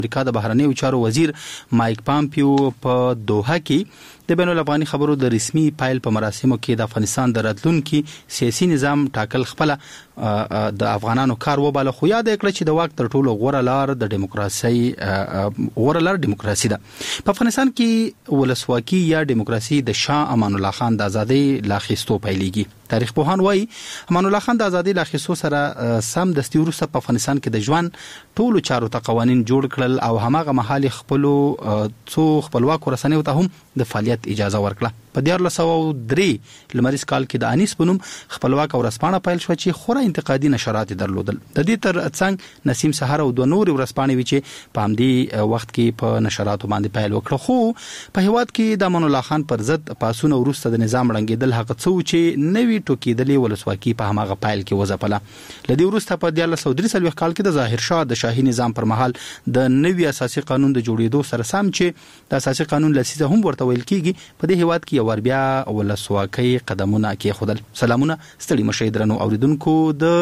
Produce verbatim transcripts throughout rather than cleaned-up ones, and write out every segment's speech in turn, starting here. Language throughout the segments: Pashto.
امریکا د بهرنیو چارو وزیر مایک پامپیو په دوحه کې د بین الافغاني خبرو د رسمي پایل په مراسمو کې د افغانستان د راتلونکي سیاسي نظام ټاکل خپل د افغانانو کار وباله، خو یاد کړ چې د واک تر ټولو غوره لار د دیموکراسي غوره لار دیموکراسي ده. په افغانستان کې ولسواکي یا دیموکراسي د شاه امان الله خان د ازادۍ لاخیستو پیلېږي. تاریخ پوهان وایي امان الله خان د ازادۍ لاخیستو سره سم دستي وروسته په افغانستان کې د ژوند ټولو چارو ته قوانین جوړ کړل او هماغه مهال خپلو څو خپلواکو رسنیو ته هم د فعالیت اجازه ورکړه. په دیارلس سوه درې لمریز کال کې د انیس په نوم خپلواک او ورځپاڼه پیل شوه چې خورا انتقادي نشرات درلودل. د دې تر څنګ نسیم سحر او دوه نورې ورځپاڼې وې چې په همدې وخت کې په نشراتو باندې پیل وکړه. خو په هیواد کې د امان الله خان پر ضد پاسونه وروسته د نظام ړنګېدل هغه څه چې نوي ټوکېدلې ولسواکي په هماغه پیل کې وځپله. له دې وروسته په دیارلس سوه درې څلوېښت کال کې د ظاهر شاه د شاهي نظام پر مهال د نوي اساسي قانون د جوړېدو سره سم چې د اساسي قانون لسیزه هم ورته ویل کېږي، په دې هیواد کې یو ور بیا ولسواکۍ قدمونه کېښودل. سلامونه ستړي مشئ درنو اوریدونکو،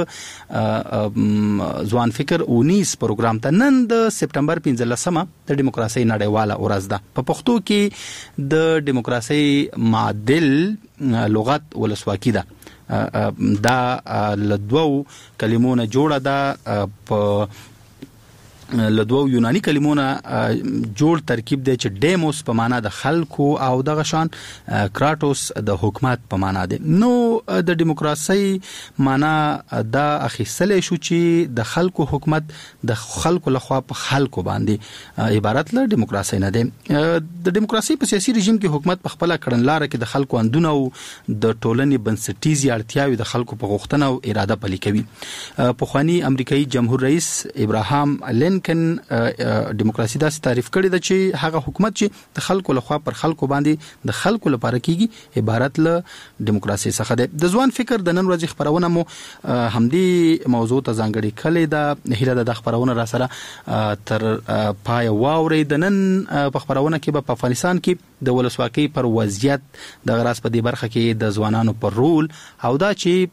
د ځوان فکر اونیس پروګرام ته نن د سپټمبر پنځلسمه د دیموکراسۍ نړیواله ورځ ده. په پښتو کې د دیموکراسۍ معادل لغت ولسواکي ده. دا له دوو کلمو نه جوړه ده، په له دوو یوناني کلمو نه جوړ ترکیب دی چې ډیموس په معنا د خلکو او دغه شان کراتوس د حکومت په معنا دی. نو د دیموکراسۍ معنا دا اخیستلی شو چې د خلکو حکومت د خلکو لخوا په خلکو باندې عبارت له دیموکراسۍ نه دی. د دیموکراسۍ په سیاسي رژیم کې حکومت په خپله کړنلاره کې د خلکو اندونه او د ټولنې بنسټیزې اړتیاوې د خلکو په غوښتنه او اراده پلي کوي. پخواني امریکایي جمهور رئیس ابراهام لینکن دیموکراسي داسې تعریف کړې ده چې هغه حکومت چې د خلکو لخوا پر خلکو باندې د خلکو لپاره کیږي عبارت له دیموکراسي څخه ده. د ځوان فکر د نن ورځې خبرونه مو همدې موضوع ته ځانګړې کړې ده. هیله ده د خبرونه را سره تر پای واورئ. د نن په خبرونه کې به په افغانستان کې د ولسواکۍ پر وضعیت د غراس په دې برخه کې د ځوانانو پر رول او دا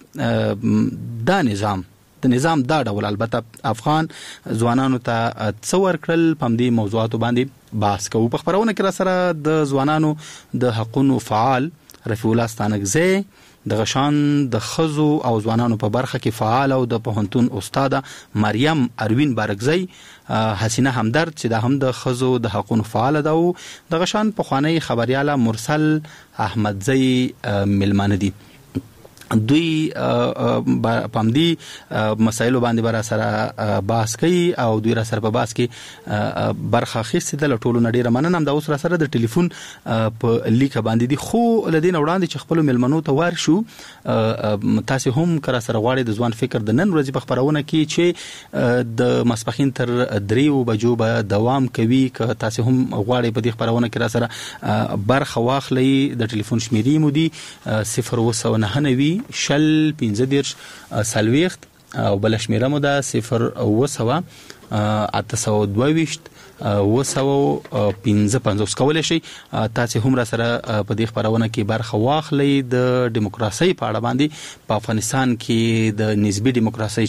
چې دا نظام د نظام دا ډول البته افغان ځوانانو ته څه ورکړل، په همدې موضوعاتو باندې بحث کوو. په خبرونه کې را سره د ځوانانو د حقونو فعال رفیع الله ستانکزی، د غشان د خزو او ځوانانو په برخه کې فعال او د پوهنتون استاده مریم اروین بارکزی، حسینه همدرد چې دا هم د خزو د حقونو فعال ده، او د غشان پخوانی خبرياله مرسل احمدزی ملمانه دي. دوی په همدې مسایلو باندې به را سره بحث کوي او دوی را سره په بحث کې برخه اخیستې ده. له ټولو نه ډېره مننه. همدا اوس را سره د ټلیفون په لیکه باندې دي، خو له دې نه وړاندې چې خپلو مېلمنو ته ورشو، تاسې هم که را سره غواړئ د ځوان فکر د نن ورځې په خپرونه کې چې د ماسپښین تر دریو بجو به دوام کوي، که تاسې هم غواړئ په دې خپرونه کې را سره برخه واخلئ، د ټلیفون شمیرې مو دي صفر اووه سوه نهه نوي شل پنځه دېرش څلوېښت او بله شمیره مو ده صفر اووه سوه اته سوه دوه ویشت اووه سوه پنځه پنځوس. کولی شئ تاسې هم را سره په دې خپرونه کې برخه واخلئ د دیموکراسۍ په اړه باندې. په افغانستان کې د نسبي دیموکراسۍ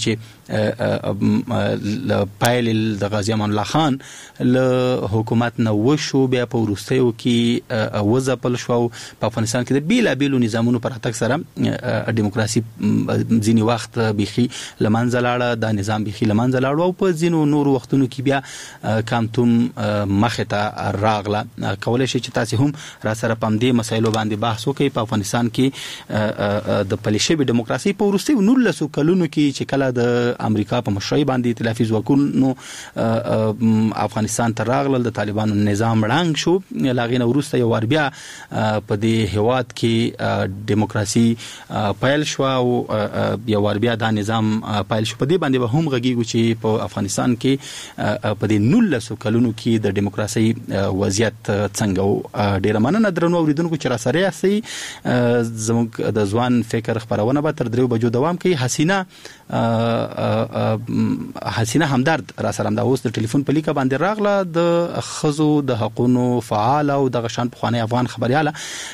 چې پایل د غازي امان الله خان له حکومت نه وشو، بیا په وروستیو کې وځپل شو. په افغانستان کې د بیلابیلو نظامونو پر راتګ سره دیموکراسي ځینې وخت بیخي له منځه لاړه، دا نظام بیخي له منځه لاړو او په ځینو نورو وختونو کې بیا کم توم مخې ته راغله. کولی شئ چې تاسې هم را سره په همدې مسایلو باندې بحث وکړئ. په افغانستان کې د پلي شوې دیموکراسۍ په وروستیو نولسو کلونو کې چې کله د امریکا په مشرۍ باندې ائتلافي ځواکونو افغانستان ته راغلل، د طالبانو نظام ړنګ شو، له هغې نه وروسته یو وار بیا په دې هیواد کې دیموکراسي پیل شوه او یو وار بیا دا نظام پیل شو. په دې باندې به هم غږیږو چې په افغانستان کې په دې نولسو کلونو کې د دیموکراسۍ وضعیت څنګه و. ډېره مننه درنو اوریدونکو چې را سره یاستئ. زموږ د ځوان فکر خپرونه به تر دریو بجو دوام کوي. حسینه حسینه همدرد را سره همدا اوس د ټلیفون په لیکه باندې راغله، د ښځو د حقونو فعال او دغه شان پخوانی افغان خبریاله.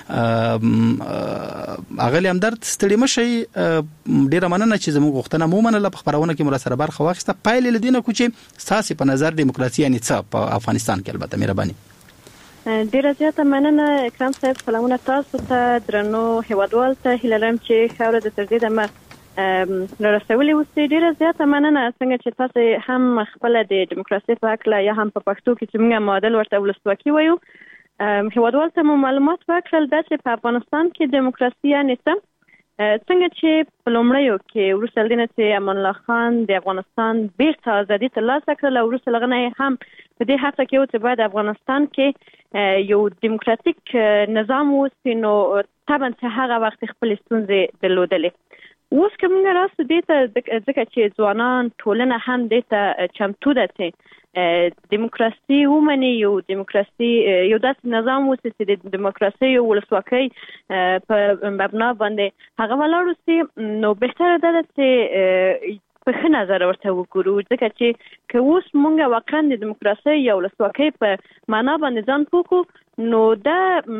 اغلی همدرد ستړي مشئ، ډېره مننه چې زموږ غوښتنه مو منله، په خپرونه کې مو را سره برخه واخیسته. پایلې له دې نه کو چې کې تاسو په نظر دیموکراسي یعنی څه په افغانستان کې؟ البته مهرباني. ډیره زیاته مننه اکرام صاحب. سلامونه تاسو ته درنو هیوادوال ته هیله لرم چې خاوره د تر دې دمه رسولي اوسئ. ډیره زیاته مننه څنګه چې تاسو هم خپل د دیموکراسي په اړه یا هم په پښتو کې چې موږ معادل ورته ولسواکي وایو هیوادوال ته معلومات ورکړل دا چې په افغانستان کې دیموکراسي یعنی څه. څنګه چې په لومړیو کې وروسته له دې نه چې امان الله خان د افغانستان بیرته ازادي ترلاسه کړله وروسته له هغه نه هم په دې هڅه کې و چې باید افغانستان کې یو دیموکراتیک نظام واوسي نو طبعا چې هغه وخت خپل ستونزې درلودلې. اوس که موږ راسو دې ته ځکه چې ځوانان ټولنه هم دې ته چمتو ده چې دیموکراسي ومني یو دیموکراسي یو داسې نظام اوسي چې د دیموکراسي او ولسواکۍ په مبنا باندې هغه ولاړ اوسي نو بهتره ده چې په ښه نظر ورته وګورو ځکه چې که اوس موږ واقعا د دیموکراسي یا ولسواکۍ په معنا باندې ځان پوه کړو نو دا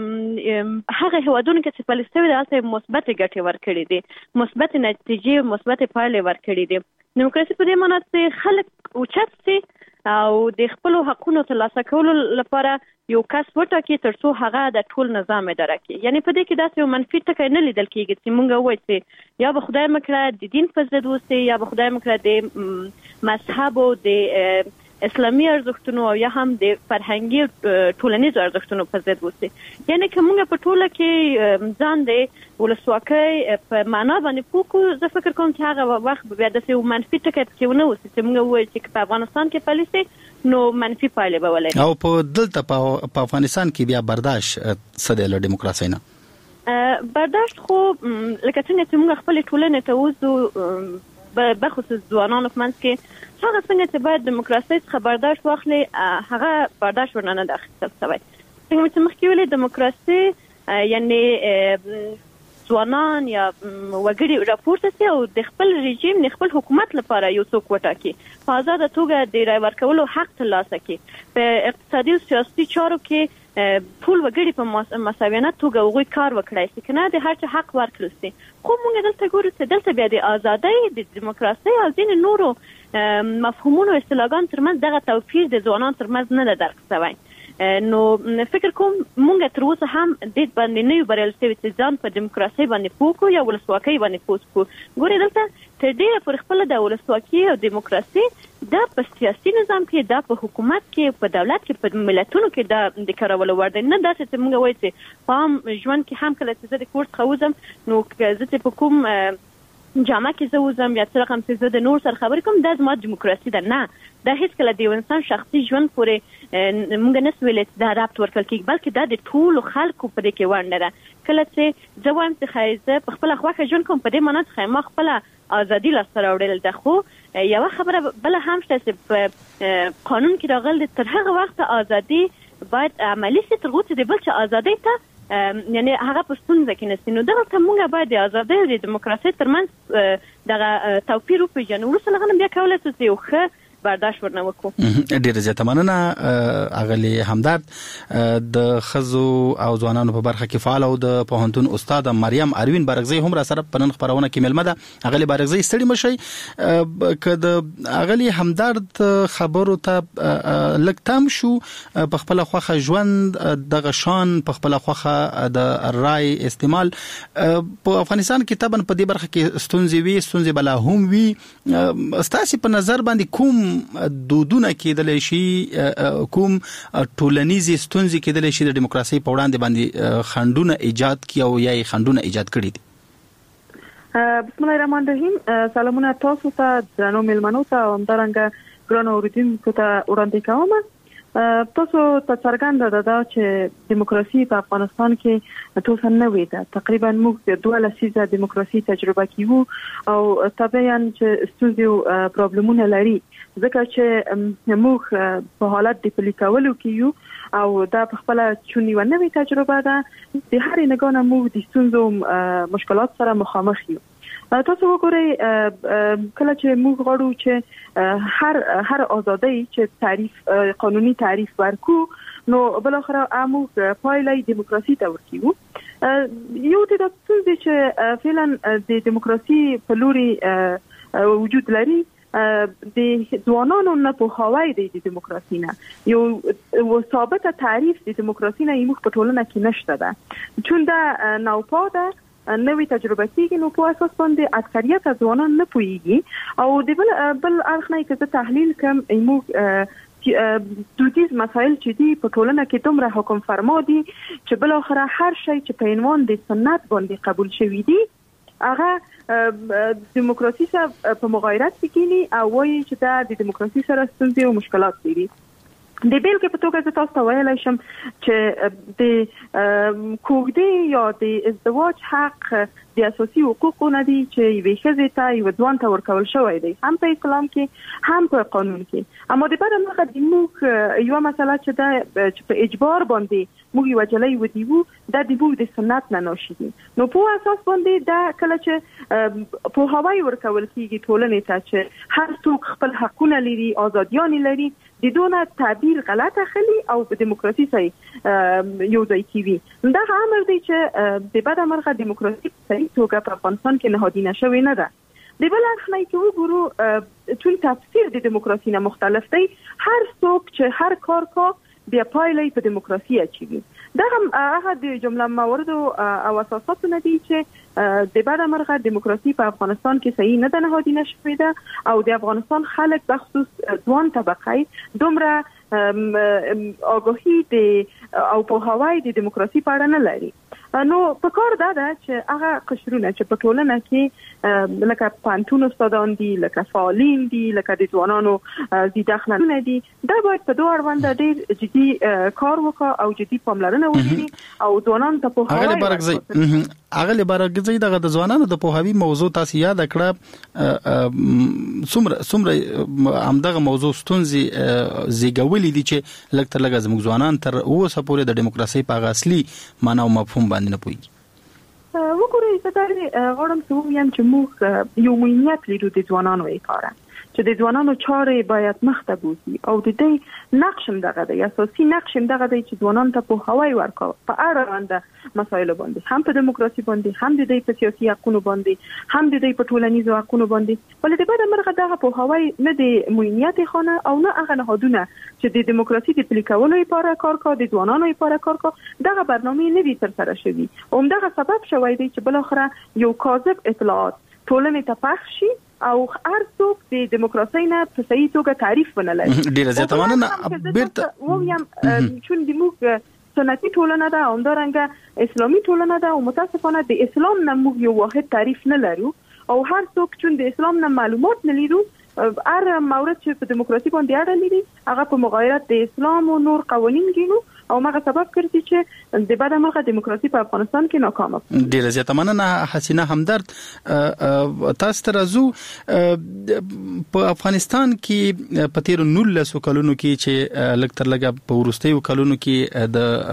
هغه هیوادونه کې چې فلسطین دی هلته مثبت ګټې ورکړي دي مثبت نتیجې مثبت پایلې ورکړي دي. دیموکراسي په دې معنا چې خلک اوچت سي او د خپل حقوقو ترلاسه کولو لپاره یو کس وټاکي ترڅو هغه د ټول نظام اداره کوي. یعنی په دې کې داسې یو منفي ټکی نه لیدل کېږي چې موږ وایو چې یا به خدای مکړه د دین په ضد اوسئ یا به خدای مکړه د مذهب او د اسلامي ارزښتونو او یا هم د فرهنګي ټولنیزو ارزښتونو په ضد اوسئ. یعنی که موږ په ټوله کې ځان د ولسواکۍ په معنا باندې پوه کړو زه فکر کوم چې هغه وخت بیا داسې یو منفي ټکی پکې ونه اوسي چې موږ ووایو چې په افغانستان کې پلی سي نو منفي پایلې به ولري. او په دلته په افغانستان کې بیا برداشت څه دی له دیموکراسۍ نه؟ برداشت خو لکه څنګه چې موږ خپلې ټولنې ته وځو بخصوص ځوانانو په منځ کې هغه څنګه چې باید دیموکراسۍ څخه برداشت واخلي هغه برداشت ورنه نه ده اخیستل شوی. څنګه چې مخکې ویلې دیموکراسي یعنی ځوانان یا وګړي راپورته سي او د خپل رژیم د خپل حکومت لپاره یو څوک وټاکي په آزاده توګه د رای ورکولو حق ترلاسه کړي. په اقتصادي او سیاسي چارو کې ټول وګړي په مساویانه توګه هغوی کار وکړای شي که نه د هر چا حق ورکړل شي. خو موږ دلته ګورو چې دلته بیا د ازادۍ د دیموکراسۍ او ځینې نورو مفهومونو اصطلاحګانو ترمنځ دغه توپیر د ځوانانو ترمنځ نه ده درک شوی. نو فکر کوم مونږ تر اوسه هم د باندې نه یو بریالي شوي چې ځان په دیموکراسۍ باندې پوه کړو یا ولسواکۍ باندې پوه کړو. ګورې دلته تر ډېره پر خپله د ولسواکي او دیموکراسي دا په سیاسي نظام کې دا په حکومت کې په دولت کې په ملتونو کې دا د کارولو وړ دی. نه داسې چې موږ وایو چې په عام ژوند کې هم کله چې زه د کور څخه وځم نو زه چې په کوم جامه کې زه وځم یا څه رقم چې زه د نور سره خبرې کوم دا زما دیموکراسي ده. نه دا هیڅکله د یو انسان شخصي ژوند پورې موږ نسو ویلی چې دا ربط ورکړل کېږي بلکې دا د ټولو خلکو په دې کې ونډه ده. کله چې زه وایم چې ښایي زه په خپله خوښه ژوند کوم په دې معنا چې ما خپله ازادي لاسته راوړل ده. خو یوه خبره بله هم شته چې په قانون کې راغلی تر هغه وخته ازادي باید عملي سي تر څو چې د بل چا ازادۍ ته یعنی هغه په ستونزه کې نشي. نو دغلته موږ باید د ازادۍ او د دیموکراسۍ ترمنځ دغه توپیر وپېژنو. وروسته له هغه نه بیا کولی شو چې یو ښه برداشت ورنه وکړو. ډیره زیاته مننه اغلی همدرد د ښځو او ځوانانو په برخه کې فعال او د پوهنتون استاد مریم اروین بارغزی هم را سره په نن خبرونه کې ملمه ده. اغلی بارغزی ستړي مشي که د اغلی همدرد خبرو ته لږ تم شو په خپله خوښه ژوند دغه شان په خپله خوښه د رای استعمال په افغانستان کې طبعا په دې برخه کې ستونزې وي ستونزې بلا هم وي. ستاسې په نظر باندې کوم دودونه کېدلی شي کوم ټولنیزې ستونزې کېدلی شي د دیموکراسۍ په وړاندې باندې خنډونه ایجاد کړي او یا یې خنډونه ایجاد کړي دي؟ بسم الله الرحمن الرحیم. سلامونه تاسو ته درنو مېلمنو ته او همدارنګه ګرانو اورېدونکو ته وړاندې کوم. تاسو ته څرګنده ده دا چې دیموکراسي په افغانستان کې تر اوسه نوې ده. تقریبا موږ دوه لسیزه دیموکراسي تجربه کوو او طبعا چې ستونزې او پرابلمونه لري ځکه چې موږ په حالت د پلي کولو کې یو او دا په خپل چونی و نوې تجربه ده. د هر نګونه موږ د ستونزو مشکلات سره مخامخ یو. تاسو وګورئ کله چې موږ غواړو چې هر هر ازادۍ چې تعریف قانوني تعریف ورکو نو بل اخر موږ پایلې دیموکراسي ته ورکیو. یو د څه چې فعلا د دیموکراسي په لوري وجود لري د ځوانانو نه پوهاوی دی د دیموکراسي نه، یو ثابته تعریف د دیموکراسي نه یې په ټولنه کې نشته ده، چون دا نوپاده نوې تجربه کېږي، نو په اساس باندې اکثریت ځوانان نه پوهیږي. او د بل بل اړخ نه چې تحلیل کوم موږ دودیز مسایل چې دي په ټولنه کې دومره حکم فرما دي چې بل اخره هر شی چې په عنوان د سنت باندې قبول شوی دی هغه دیموکراسي سره په مغایرت کې کینی او وایي چې دا د دیموکراسي سره ستونزې او مشکلات لري. د بیلګې په توګه زه تاسو ته ویلی شم چې د کوږدې یا د ازدواج حق د اساسي حقوقو نه دی چې یوې ښځې ته یوه ځوان ته ورکول شوی دی، هم په اسلام کې هم په قانون کې. اما د بده مرغه د موږ یوه مسله چې ده چې په اجبار باندې موږ یوه جلۍ ودیوو، دا د موږ د سنت نه ناشي دي. نو په اساس باندې دا کله چې پوهاوی ورکول کېږي ټولنې ته چې هر څوک خپل حقونه لري، آزادیانې لري، د دونه تعبیر غلط اخلي او په دیموکراسي سره یو ځای کیږي. دا امر دی چې د بده مرغه دیموکراسي په صحیح توګه په افغانستان کې نهادینه شوې نه ده. د بل اړخ نه چې وګورو چون تفسیر د دیموکراسي نه مختلف دی، هر څوک چې هر کار کا بیا پایلې په دیموکراسي اچوي. دا هم هغه د جمله موارد او اساسات نه دي چې د بده مرغه دیموکراسي په افغانستان کې صحیح نه ده نهادینه شوې ده او د افغانستان خلک بخصوص ځوان طبقه دومره آگاهی د او پوهاوی د دیموکراسي په اړه نه لري. نو په کار دا ده چې هغه قشرونه چې په ټولنه کې لکه پوهنتون استادان دي، لکه فعالین دي، لکه د ځوانانو د داخلونه دي، دا باید په دوه اړوند ډېر جدي کار وکړي او جدي پاملرنه وکړي او ځوانانو ته پوهاوی ورکړي. هغه لپاره د د ځوانانو د پوهاوی موضوع تاسو یاد کړه، څومره څومره همدغه موضوع ستونزې زیږولې دي چې لږ تر لږه زموږ ځوانان تر اوسه پورې د دیموکراسي په هغه اصلي معنا او مفهوم باندې نه پوهیږي. وګورئ زه دا غواړم چې ووایم چې موږ یو مهمیت لرو د ځوانانو لپاره چې د ځوانانو چارې باید مخته بوځي او د دې نقش هم دغه دی، اساسي نقش هم دغه دی چې ځوانانو ته پوهاوی ورکړي په اړوند مسایلو باندې، هم په دیموکراسي باندې، هم د دې په سیاسي حقونو باندې، هم د دې په ټولنیزو حقونو باندې. ولې د بده مرغه دغه پوهاوی نه د مهمیت خانه او نه هغه نهادونه چې د دیموکراسي د پلي کولو لپاره کار کوي، د ځوانانو لپاره کار کوي، دغه برنامه نه دي ترسره شوي. همدغه سبب شوی دی چې بل اخره یو کاذب اطلاعات ټولنې ته پخ شي او هر څوک د دیموکراسي نه په صحیح توګه تعریف ونه لري. ډیره زیاته مننه. بیرته ویم چون د موږ سنتي ټولنه ده او همدارنګه اسلامي ټولنه ده او متاسفانه د اسلام نه موږ یو واحد تعریف نه لرو او هر څوک چون د اسلام نه معلومات نه لرو، هر مورد چې په دیموکراسي باندې اړه لري هغه په مغایرت د اسلام او نور قوانین ګڼو او هغه سبب کړی چې د بده مرغه دیموکراسي په افغانستان کې ناکامه. ډیره زیاته مننه حسینه همدرد. تاسو ته راځو، په افغانستان کې په تیر نولسو کلونو کې چې لږ تر لږه په وروستیو کلونو کې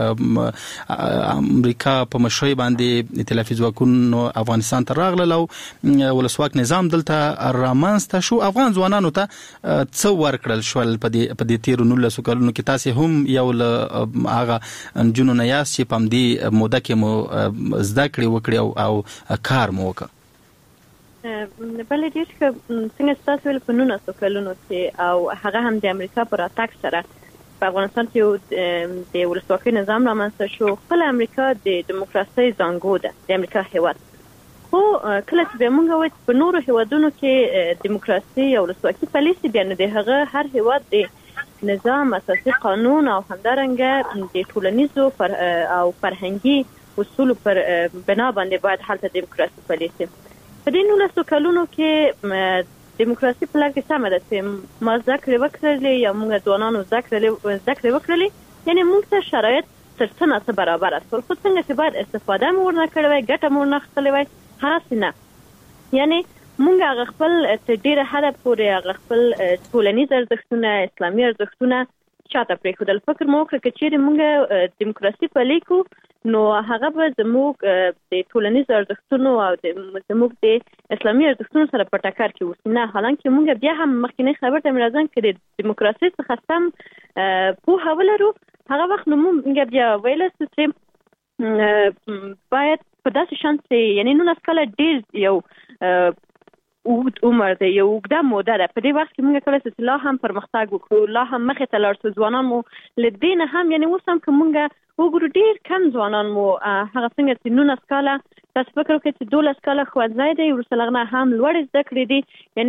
د امریکا په مشرۍ باندې ائتلافي ځواکونو افغانستان ته راغلل او ولسواک نظام دلته رامنځته شو. افغان ځوانانو ته څه ورکړل شول په دې تیر نولسو کلونو کې؟ تاسو هم یو له هغه جنونو نه یاست چې په دې موده کې مو زده کړې وکړې او کار مو وکړ. بلې ډېر ښه، څنګه ستاسو ویل په نولسو کلونو کې او هغه هم د امریکا په راتګ سره په افغانستان کې د ولسواکۍ نظام رامنځته شو. خپل امریکا د دیموکراسۍ زانګو ده، د امریکا هېواد. خو کله چې بیا مونږ وایو په نورو هېوادونو کې دیموکراسي او ولسواکي پلي سي، بیا نو د هغه هر هېواد د نظام، اساسي قانون او همدارنګه د ټولنیزو پر او فرهنګي اصولو پر بنا باندې باید هلته دیموکراسي پلي سي. په دې نولسو کلونو کې دیموکراسي په لار کې سمه ده چې ما زده کړې وکړلې یا موږ ځوانانو زده کړې وکړلې، یعنې موږ ته شرایط تر څه نه څه برابره شول، خو څنګه چې باید استفاده مو ورنه کړې وای، ګټه مو ورنه اخیستلې وای، هغسې نه. یعنې مونږ هغه خپل تر ډېره حده پورې هغه خپل ټولنیز ارزښتونه، اسلامي ارزښتونه شاته پرېښودل. فکر مو وکړه که چېرې مونږ دیموکراسي پلي کړو نو هغه به زموږ د ټولنیزو ارزښتونو او زموږ د اسلامي ارزښتونو سره په ټکر کې اوسي. نه، حالانکه مونږ بیا هم مخکینی خبر ته مې راځم که د دیموکراسۍ څخه سم پوهه ولرو، هغه وخت نو مونږ بیا ویلی سو چې باید په داسې شان چې یعنې نولس کاله ډېر یو اوږد عمر دی، یو اوږده موده ده. په دې وخت کې موږ کولای چې لا هم پرمختګ وکړو، لا هم مخې ته لاړ شو. ځوانان مو له دې نه هم یعنې اوس هم که موږ وګورو ډېر کم ځوانان مو هغه څنګه چې نولس کاله تاسو فکر وکړئ چې دولس کاله ښوونځی دی، وروسته له هغه نه هم لوړې زده کړې دي،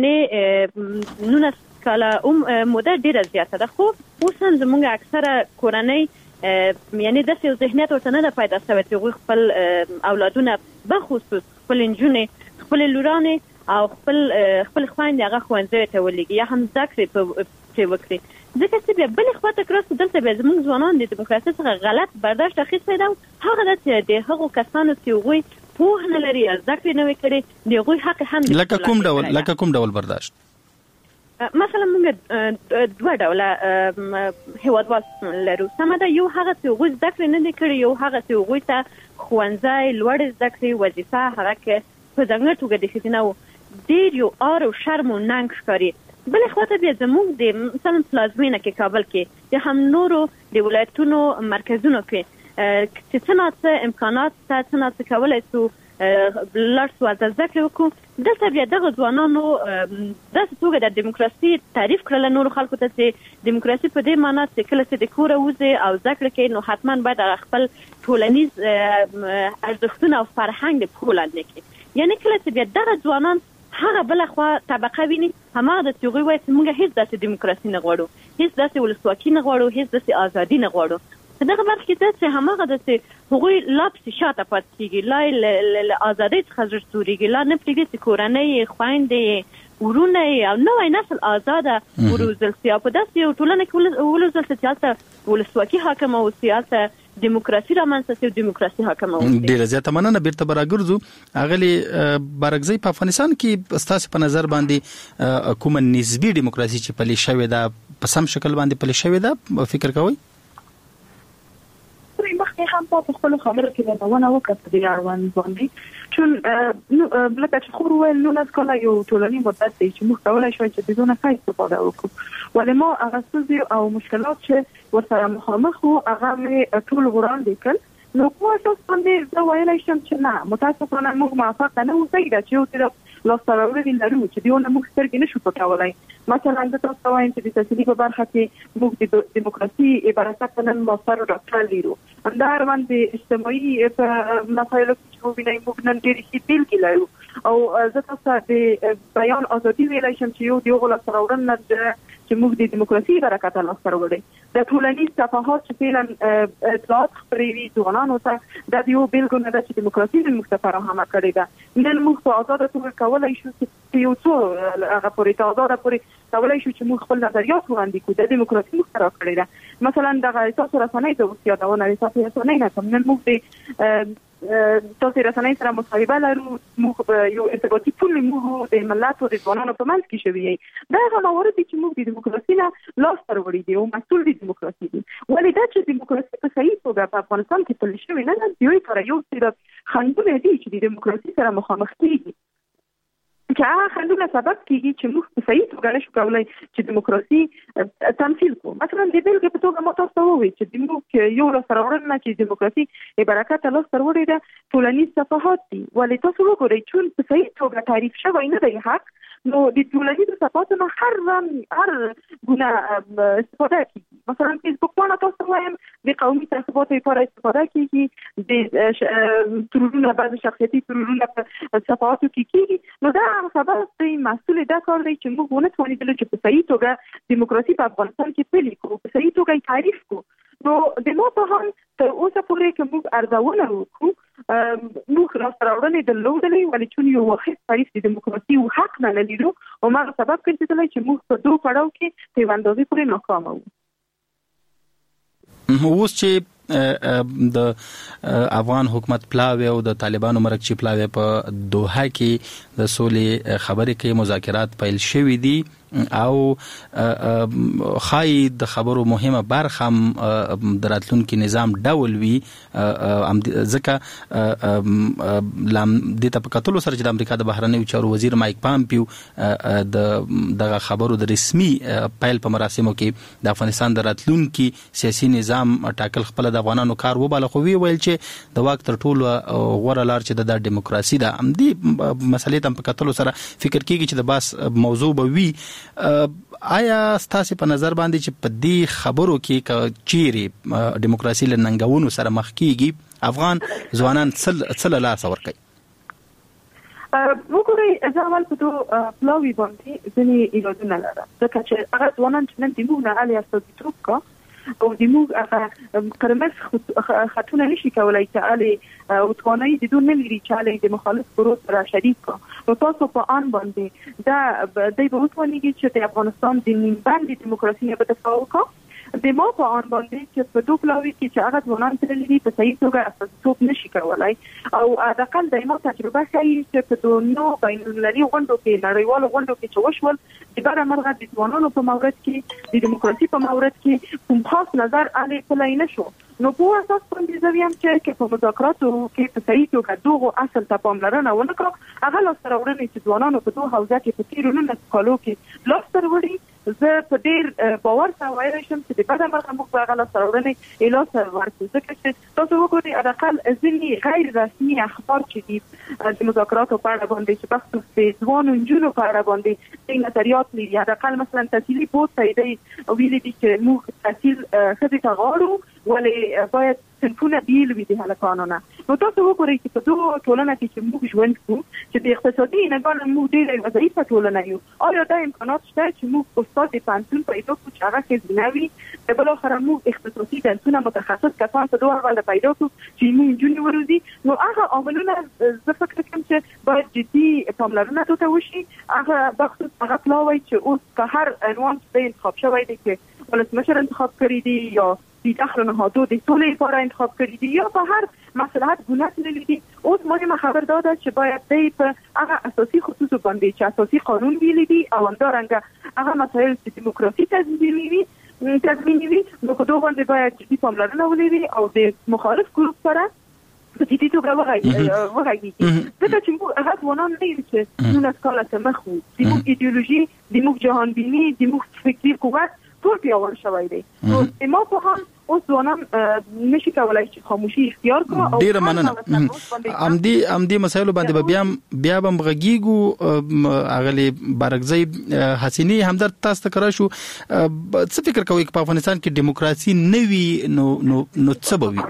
یعنې نولس کاله موده ډېره زیاته ده. خو اوس هم زموږ اکثره کورنۍ یعنې داسې یو ذهنیت ورته نه ده پیدا شوی چې هغوی خپل اولادونه بخصوص خپل نجونې، خپلې لورانې او خپل خپل خویندې هغه ښوونځیو ته ولېږي یا هم زده کړې پرې وکړي. ځکه چې بیا بلې خوا ته کراستو دلته بیا زموږ ځوانان د دیموکراسۍ څخه غلط برداشت اخیستی ده. هغه ده چې د هغو کسانو چې هغوی پوهه نه لري یا زده کړې نه وي کړې د هغوی حق هم لکه کوم ډول لکه کوم ډول برداشت؟ مثلا موږ دوه ډوله هیوادوال لرو. سمه ده، یو هغه چې هغوی زده کړې نه دي کړې، یو هغه چې هغوی ته ښوونځی، لوړې زده کړې، وظیفه هغه کې په ځانګړې توګه د ښځینه وو ډېر یو آر او شرم و ننګ ښکاري. بلې خوا ته بیا زموږ د مثلا پلازمینه کې کابل کې یا هم نورو د ولایتونو مرکزونو کې چې څه ناڅه امکانات شته، څه ناڅه کولی شو لاړ شو هلته زده کړې وکړو. دلته بیا دغه ځوانانو داسې توګه د دیموکراسي تعریف کړله نورو خلکو ته چې دیموکراسي په دې معنا چې کله چې د کوره وځې او زده کړه کوې نو حتما باید خپل ټولنیز ارزښتونه او فرهنګ د پښو لاندې کړي. یعنې کله چې بیا دغه ځوانان هغه بله خوا طبقه ویني، هماغه د چې هغوی وایي چې موږ هېڅ داسې دیموکراسي نه غواړو، هېڅ داسې ولسواکي نه غواړو، هېڅ داسې ازادي نه غواړو. په دغه برخه کې ده چې هماغه ده چې هغوی لا پسې شاته پاتې کېږي، لا له ازادۍ څخه زړه تورېږي، لا نه پرېږدي چې کورنۍ یې، خویندې، ورونه یې او نوی نسل ازاده وروزل شي او په داسې یو ټولنه کې ولوزل شي چې هلته ولسواکي حاکمه اوسي، هلته دیموکراسي رامنځته شي او دیموکراسي حاکمه اوسي. ډېره زیاته مننه. بیرته به راګرځو. اغلې بارکزی، په افغانستان کې ستاسو په نظر باندې کومه نسبي دیموکراسي چې پلې شوې ده په سم شکل باندې پلې شوې ده فکر کوئ؟ مخکې هم په خپلو خبرو کې یادونه وکړه په دې اړوند باندې، چون لکه چې خو وویل نولس کاله یو ټولني مدت دی چې موږ کولی شوی چې د دونه ښه استفاده وکړو، ولې ما هغه ستونزې او مشکلات چې ورسره مخامخ وو هغه مې ټول وړاندې کړل. نو په اساس باندې زه ویلی شم چې نه، متاسفانه موږ موفقه نه اوسئ ده چې یو څه لاسته راوړنې لرو چې دیونه موږ سترګې نشو پټولی. مثلا زه تاسو ته وایم چې د تحصیلي په برخه کې موږ د دیموکراسي برکت نن ماستر او ډاکټر لرو، همدا اړوند د اجتماعي په مسایلو کې چې ووینئ موږ نن ډېرې ښې بېلګې لرو. او زه تاسو ته د بیان ازادي ویلی شم چې یو د هغو لاسته راوړنه ده چې موږ د دیموکراسي برکته لاسته راوړی. د ټولنیز صفحات چې فعلا اطلاعات خپروي ځوانانو ته، دا د یو بېلګو نه ده چې دیموکراسي موږ ته فراهمه کړې ده. نن موږ په ازاده توګه کولی شو چې یو څو هغه پورې ته ازاده پورې کولی شو چې موږ خپل نظریات وړاندې کړو. د دیموکراسي موږ ته راکړې ده. مثلا دغه تاسو رسنۍ ته اوس یادونه تاسو رسنۍ نه کوم، نن موږ د تاسو رسنۍ سره مصاحبه لرو، موږ یو ارتباطي پول موږ د ملت او د ځوانانو په منځ کې شوي یې. دا هغه موارد دي چې موږ د دیموکراسي نه لاس ته راوړي دي او مسؤل د دیموکراسي دي. ولې دا چې دیموکراسي په صحیح توګه په افغانستان کې پلې شوې نه ده، د یوې سره یو څه خنډونه دي چې د دیموکراسي سره مخامخ کېږي، چې هغه خنډونه سبب کېږي چې موږ په صحیح توګه نشو کولی چې دیموکراسي تمثیل کړو. مثلا د بېلګې په توګه ما تاسو ته وویل چې زموږ یو لاسته راوړنه چې دیموکراسي د برکته لاسته راوړې ده ټولنیز صفحات دي. ولې تاسو وګورئ چون په صحیح توګه تعریف شوی نه دی حق، نو د ټولنیزو صفحاتو نه هر رنګ هر ګونه استفاده کېږي. مثلا فیسبوک باندې تاسو وایم د قومي تعصباتو لپاره استفاده کېږي، د ترورونه بعض شخصیتي ترورونه په صفحاتو کې کېږي. نو دا سبب دی مسؤل دا کار دی چې موږ ونه توانېدلو چې په صحیح توګه دیموکراسي په افغانستان کې پلي کړو، په صحیح توګه یې تعریف کړو. نو د ما په هم تر اوسه پورې که موږ ارزونه وکړو موږ لاسته راوړنې درلودلې، ولې چون یو واحد تعریف د دیموکراسي او حق نه لرو او هغه سبب ګرځېدلی چې موږ په دوه پړاو کې په یوه اندازې پورې ناکامه وو. اوس چې د افغان حکومت پلاوی او د طالبانو مرکچی پلاوی په دوحه کې د سولې خبرې کې مذاکرات پیل شوې دي او خای د خبرو مهمه برخه د راتلونکي نظام ډول وي ځکه لام د تپکاتلو سره چې د امریکا د بهرنیو چارو وزیر مایک پامپیو د دغه خبرو د رسمي پیل په مراسمو کې د افغانستان د راتلونکي سیاسي نظام ټاکل خپل د افغانانو کار وباله، خو وی ویل چې د واک تر ټولو غوره لار چې د دیموکراسي ده. هم دې مسلې ته په کتلو سره فکر کیږي چې د باس موضوع به وي. آیا ستاسو په نظر باندې چې په دې خبرو کې چیرې دیموکراسي له ننګونو سره مخ کیږي افغان ځوانان څه له لاسه ورکوي؟ وګورئ زه اول په دوه پلاوي باندې ځینې ایرادونه لرم، ځکه چې هغه ځوانان چې نن د موږ نه علي استازیتوب کا او د موږ هغه قرمز خطونه نشي کولای چې علي او توانایي د دوی نه لري چې علي د مخالف ګروپ سره شریک کا. نو تاسو په ان باندې دا د به وتوانیږي چې د افغانستان د نیم باندې دیموکراسي نه به دفاع وکړي. د ما په ان باندې چې په دوه پلاوي کې چې هغه ځوانان تللي په صحیح توګه استازیتوب نشي کولای او د اقل د ما تجربه ښیي چې په دوه نو بین المللي غونډو کې نړیوالو غونډو کې چې وشول د بار مرغه د ځوانانو په مورد کې د دیموکراسي په مورد کې کوم خاص نظر علي کولای نشو. نو په اساس باندې زه ویم چې په مذاکراتو کې په صحیح توګه دغه اصل ته پاملرنه ونه کړو. هغه لاس سره وړاندې چې ځوانانو په دوه حوزه کې په تیرو نه کالو کې لاس سره وړي، زه په ډېر باور سره وایم چې د بده مرغه موږ په هغه لاس سره وړاندې لاس سره ورکړو، ځکه چې تاسو وګورئ د اقل ځینې غیر رسمي اخبار چې دي د مذاکراتو په اړه باندې چې بخصوص د ځوانو نجونو په اړه باندې د نظریات لري. د اقل مثلا تحصیلي بورس ته ویلي دي چې موږ تحصیل ښځې ته غواړو ولې باید صنفونه بیل وي د هلکانو نه. نو تاسو وګورئ چې په دغه ټولنه کې چې موږ ژوند کوو چې د اقتصادي نګانو موږ ډېره وظیفه ټولنه یو، آیا دا امکانات شته چې موږ استاد پانتون پیدا کړو چې هغه ښځینه وي، د بل آخره موږ اختصاصي درسونه متخصص کسان په دغه ډول پیدا کړو چې موږ نجونې وروزي؟ نو هغه عاملونه زه فکر کوم چې باید جدي پاملرنه ته وشي. هغه بخصوص هغه پلاوی چې اوس که هر عنوان څه انتخاب شوی دی چې ولسمشر انتخاب کړی دی یا د داخل نهادو د سولې لپاره انتخاب کړی دي یا په هر مصلحت ګونه تللی دي، اوس مهمه خبر دا ده چې باید دی په هغه اساسي خصوصو باندې چې اساسي قانون ویلي دي او همدارنګه هغه مسایل چې دیموکراسي تضمینوي تضمینوي نو په دوه باندې باید جدي پاملرنه ولري او د مخالف ګروپ سره په جدي توګه وغږیږي. ځکه چې موږ هغه ځوانان نه یو چې نولس کاله ته مخ وو، زموږ ایډیولوژي زموږ جهانبیني زموږ فکري قوت ټول پیاوړی شوی دی. نو ما په هم اوس ځوانان نشي کولای چې خاموشي اختیار کړو. ډیره مننه. امدي امدي مسایلو باندې بیا بیا بم غږیږو. اغلی بارګزی حسینی همدرد تاسو ته کرا شو څه فکر کوئ په افغانستان کې دیموکراسي نوي نو نو نو څه به وي؟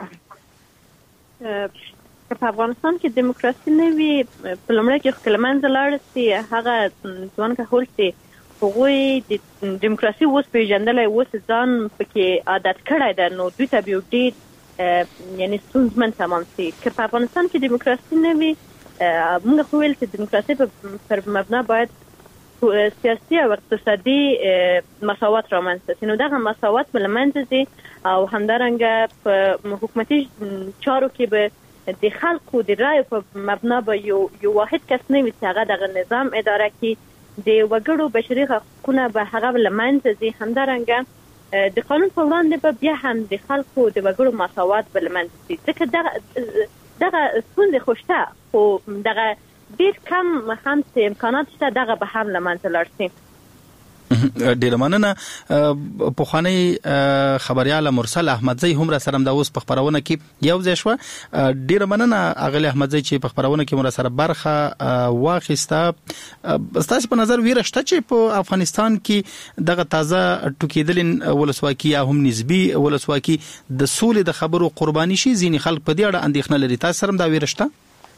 په افغانستان کې دیموکراسي نوي په لومړي کې خپلمنځ لاړ سي هغه ځوان که هول سي هغوی د دیموکراسي اوس پیژندلی اوس ځان پکې عادت کړی ده، نو دوی ته به یو ډېر یعنې ستونزمن تمام سي. که په افغانستان کې دیموکراسي نه وي، موږ خو ویل چې دیموکراسي پر مبنا باید سیاسي او اقتصادي مساوات رامنځته سي، نو دغه مساوات به له منځه ځي او همدارنګه په حکومتي چارو کې به د خلکو د رایو په مبنا به یو یو واحد کس نه وي چې هغه دغه نظام اداره کړي، د وګړو بشري حقوقونه به هغه له منځه ځي، همدارنګه د قانون په وړاندې به بیا هم د خلکو د وګړو مساوات به له منځه ځي. ځکه دغه دغه ستونزې خو شته، خو دغه ډېر کم هم چې امکانات شته دغه به هم له منځه لاړ شي. ډیره مننه. پخوانی خبريال مرسل احمدزی هم را سره د اوس په خبرونه کې یو ځای شو. ډیره مننه اغلی احمدزی چې په خبرونه کې مر سره برخه واخیسته. ستاسو په نظر ویره شته چې په افغانستان کې دغه تازه ټوکیدل ولسواکي یا هم نسبی ولسواکي د سولې د خبرو قرباني شي؟ ځینې خلک په دې اړه اندېښنه لري. تاسو سره دا ویره شته؟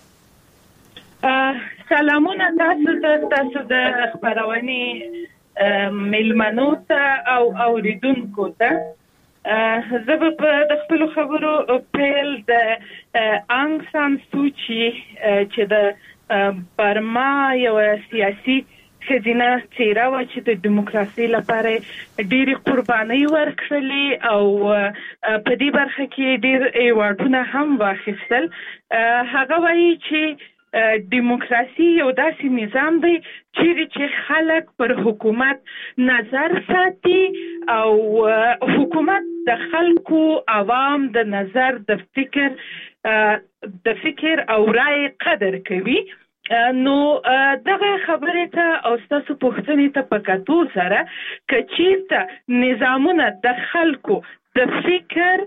سلامونه تاسو ته، تاسو د خبرونې ملمنو ته او اوریدونکو ته. زه به په د خپلو خبرو پیل د انګ سان سوچي چې د برما یو سیاسي ښځینه څیره وه چې د دیموکراسي لپاره ډېرې قربانۍ ورکړلې او په دې برخه کې ډېر ایوارډونه هم واخیستل. هغه وایي چې دیموکراسي یو داسې نظام دی چیرې چې خلک پر حکومت نظر ساتي او حکومت د خلکو عوام د نظر د فکر د فکر او رای قدر کوي. نو دغه خبرې ته او ستاسو پوښتنې ته په کتو سره که چیرته نظامونه د خلکو د فکر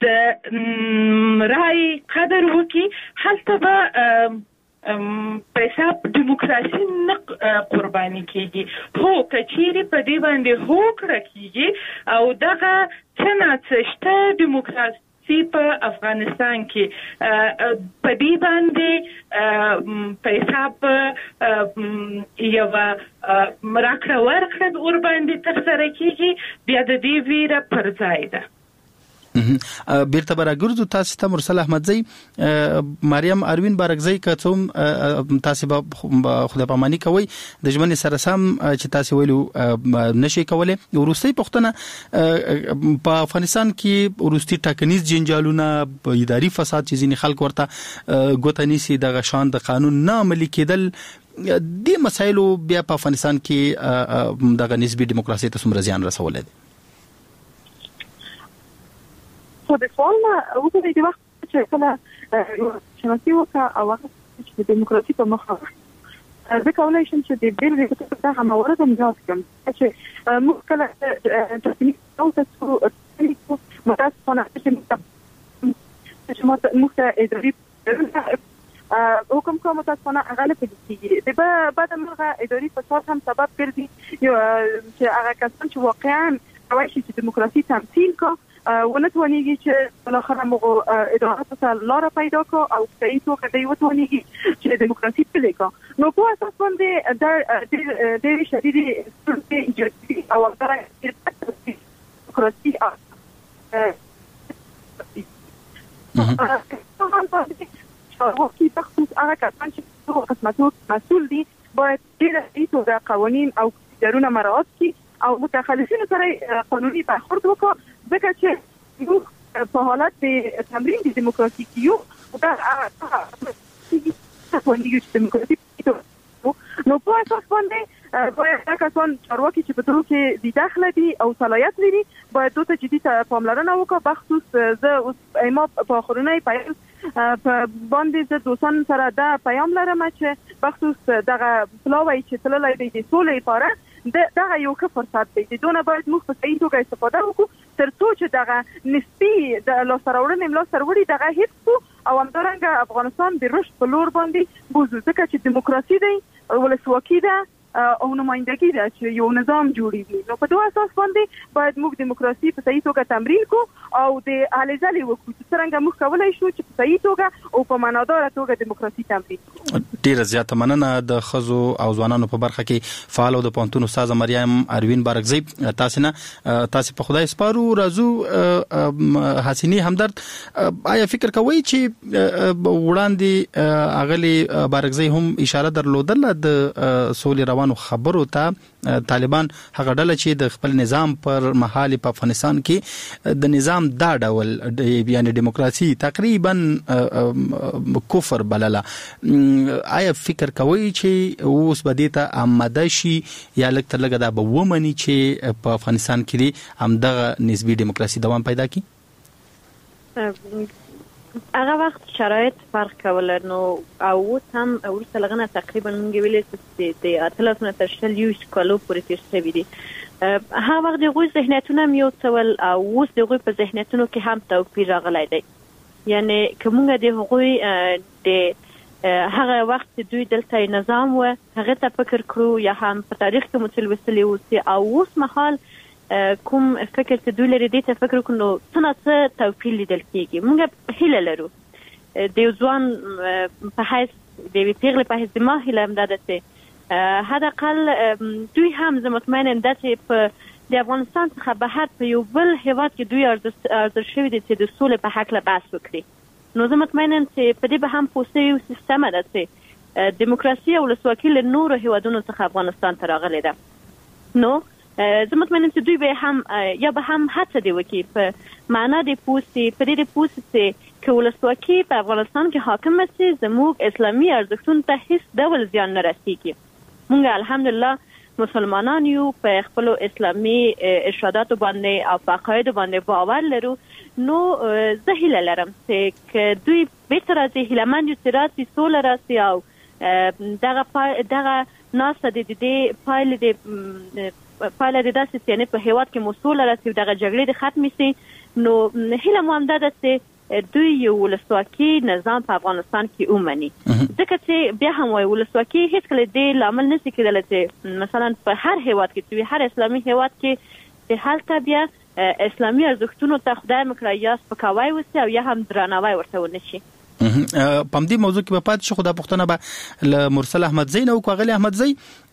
د رای قدر وکړي هلته به په حساب دیموکراسي نه قرباني کېږي. هو که چیرې په دې باندې هوکړه کېږي او دغه څه ناڅه شته دیموکراسي په افغانستان کې په دې باندې په حساب یوه راکړه ورکړه ورباندې ترسره کېږي بیا د دې ویره پر ځای ده. بیرته براګرځو تاسو ته مرسل احمدزی مریم اروین بارګزی که څوم تاسو به خدای پامانی کوي د ژوند سره سم چې تاسو ویلو نشي کولای. ورستي پښتنه په افغانستان کې ورستي ټاکنیز جنجالونه اداري فساد چې ځینې خلک ورته ګوتنی سي د غشان د قانون نه عملي کېدل د مسایلو بیا په افغانستان کې د نسبی دیموکراسي ته څومره زیان رسولای دي؟ خو د سوال نه وګورئ د وخت چې کله شناسي وکړه او وخت چې د دیموکراسي په مخه زه کولی شم چې د بېلګې په توګه هغه موارد هم یاد کړم چې موږ کله تصنیف کوو تاسو متاسفانه چې موږ ته اداري حکم کوم متاسفانه هغه نه پلي کېږي. د بعد مرغه اداري فساد هم سبب ګرځي چې هغه کسان چې واقعا کولی شي چې دیموکراسي تمثیل کړي ونتوانيږي چې بالاخره موږ ادارات ته لار پیدا کو او صحیح توګه دی وتوانيږي چې دیموکراسي پلي کو. نو په اساس باندې د د شدید ایجادي او هغه دیموکراسي چې تخصص هغه کسان چې قسمتو مسؤل دي باید ډېر توګه قوانين او قانون مراعات کړي او متخلفین سره قانوني برخورد وکړي ځکه چې موږ په حالت د تمرین د دیموکراسي کې یو دا څنګه چې دیموکراسي نو په اساس باندې باید دا کسان چارواکي چې په ټولو کې دي داخله دي او صلاحیت لري باید دوی ته جدي پاملرنه وکړي. بخصوص زه اوس ایما په آخرنۍ پیل په باندې زه دوستان سره دا پیام لرم چې بخصوص دغه پلاوی چې تللی دی د سولې لپاره دغه یو ښه فرصت دی چې دونه باید موږ په صحیح توګه استفاده وکړو تر څو چې دغه نسبي د لاسته راوړنې ملاسته راوړي دغه حفظ کړو او همدارنګه افغانستان د رشد په لور باندې بوځو ځکه چې دیموکراسي دی ولسواکي ده او نمائندګي ده چې یو نظام جوړیږي. نو په دوه اساس باندې باید موږ دیموکراسي په صحیح توګه تمرین کړو او د هلې ځلې وکړو چې څرنګه موږ کولی شو چې په صحیح توګه او په معناداره توګه دیموکراسي تمرین کړو. ډیره زیاته مننه د ښځو او ځوانانو په برخه کې فعال او د پوهنتون استاده مریم اروین بارګزی تاسو نه تاسو په خدای سپارو. راځو حسینی همدرد آیا فکر کوئ چې وړاندې اغلی بارګزی هم اشاره درلودله د سولې روان خبرو ته طالبان هغه ډله چې د خپل نظام پر مهال په افغانستان کې د نظام دا ډول یعنی دیموکراسي تقریبا کفر بلله. آیا فکر کوئ چې اوس به دې ته آماده شي یا لږ تر لږه دا به ومني چې په افغانستان کې همدغه نسبي دیموکراسي دوام پیدا کړي؟ هغه وخت شرایط فرق کوله نو او هم ورته لغنه تقریبا موږ ویلې چې د اتلسمه تر شل یو کالو پورې تیر شوی دي. هغه وخت د غوښ ذهنیتونه یو څول او اوس د غوښ په ذهنیتونو کې هم توپیر راغلی دی. یعنی کومه د غوښ د هغه وخت چې دوی دلته نظام و هغه ته فکر کړو یا هم په تاریخ کې متلوسلی و او اوس مهال کوم فکر چې دوی لري دې ته فکر وکړو څه څه توپیر لیدل کېږي. موږ هیله لرو د ځوان په حیث د یوې پیغلې په حیث زما هیله همدا ده چې حداقل دوی هم زه مطمئنه یم دا چې په د افغانستان څخه بهر په یو بل هیواد کې دوی ارزش شوي دي چې د سولې په هکله بحث وکړي. نو زه مطمئنه یم چې په دې به هم پوه سوي سیستمه ده چې دیموکراسي او ولسواکي له نورو هیوادونو څخه افغانستان ته راغلې ده. نو زه مطمئنم چې دوی به هم یا به هم هڅه دی وکړي په معنا د پوسې په دې پوسې چې که ولسواکي په افغانستان کې حاکمه سي زموږ اسلامي ارزښتونو ته هیڅ ډول زیان نه رسیږي. موږ الحمدلله مسلمانان یو په خپل اسلامي ارشاداتو باندې او په عقایدو باندې باور لرو. نو زه هیله لرم چې دوی بیرته راځي، هیلهمند یو چې راسي سوله راسي او دغه دغه ناسه د دې پایلې د پایله د داسې چې نه په هیواد کې مو سوله راسي دغه جګړې د ختمې سي. نو هیله مو همدا ده چې دوی یو ولسواکي نظام په افغانستان کې ومني، ځکه چې بیا هم وایي ولسواکي هیڅکله دې لامل نشي کېدلی چې مثلا په هر هیواد کې چې هر اسلامي هیواد کې چې هلته بیا اسلامي ارزښتونو ته خدای مکړه یا سپکاوی وسي او یا هم درناوی ورته ونه شي. په دې موضوع کې په پات شو خو دا پښتنه به ل مرسل احمدزی نو کوغلی احمدزی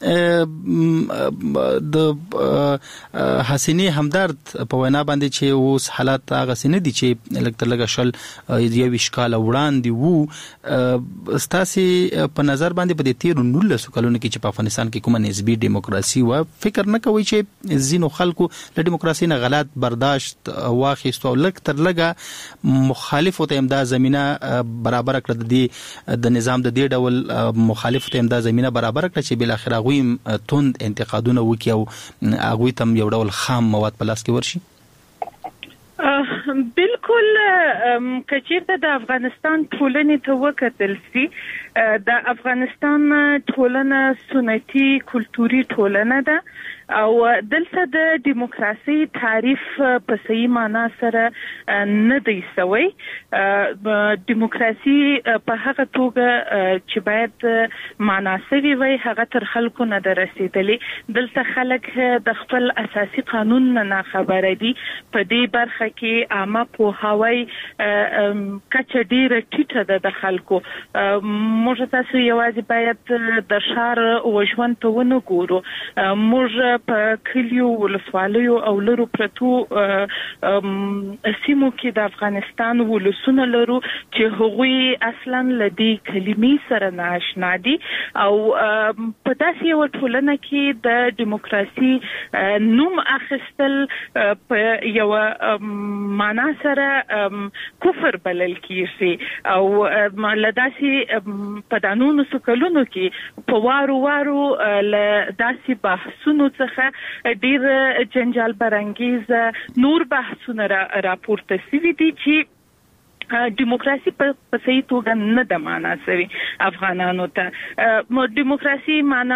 د حسینی همدرد په وینا باندې چې اوس حالات هغه سینه دي چې لکه لګه شل یو وشکاله وړاندې وو. ستاسي په نظر باندې په دې تیر نولس کلونو کې چې په افغانستان کې کومه نسبی دیموکراسي و فکر نه کوي چې زینو خلکو له دیموکراسي نه غلط برداشت واخیستو او لک تر لګه مخالفو ته امدا زمينه برابر کړ د د نظام د دې ډول مخالف ته امدا زمينه برابر کړ چې بل اخر هغه توند انتقادونه وکي او هغه تم یو ډول خام مواد په لاس کې ورشي. بالکل کچیرته د افغانستان ټولنې ته وکتل سي د افغانستان ټولنه سنتي کلتوري ټولنه ده او دلته د دیموکراسي تعریف په صحیح معنا سره نه دی سوی. دیموکراسي په هغه توګه چې باید مناسبي وي هغه تر خلکو نه رسیدلې. دلته خلک د خپل اساسي قانون نه خبره دي. په دې برخه کې عامه پوهاوی کچه ډیره ټیټه ده د خلکو. موږ تاسو یوازې باید د ښار وژوند ته ونه ګورو. موږ په کلیو ولسوالیو او لرو پرتو سیمو کې د افغانستان ولسونه لرو چې هغوی اصلا لدی کلمې سره ناشنا دي او په داسې یو ټولنه کې د دیموکراسي نوم اخیستل په یو معنا سره کفر بلل کیږي او لداسي په دانونو سکلونو کې په وارو وارو لداسي بحثونو څخه ډیر جنجال برانګیز نور بحثونه راپورته شوي دي چې دیموکراسي په صحیح توګه نه د معنا سوي افغانانو ته. دیموکراسي معنا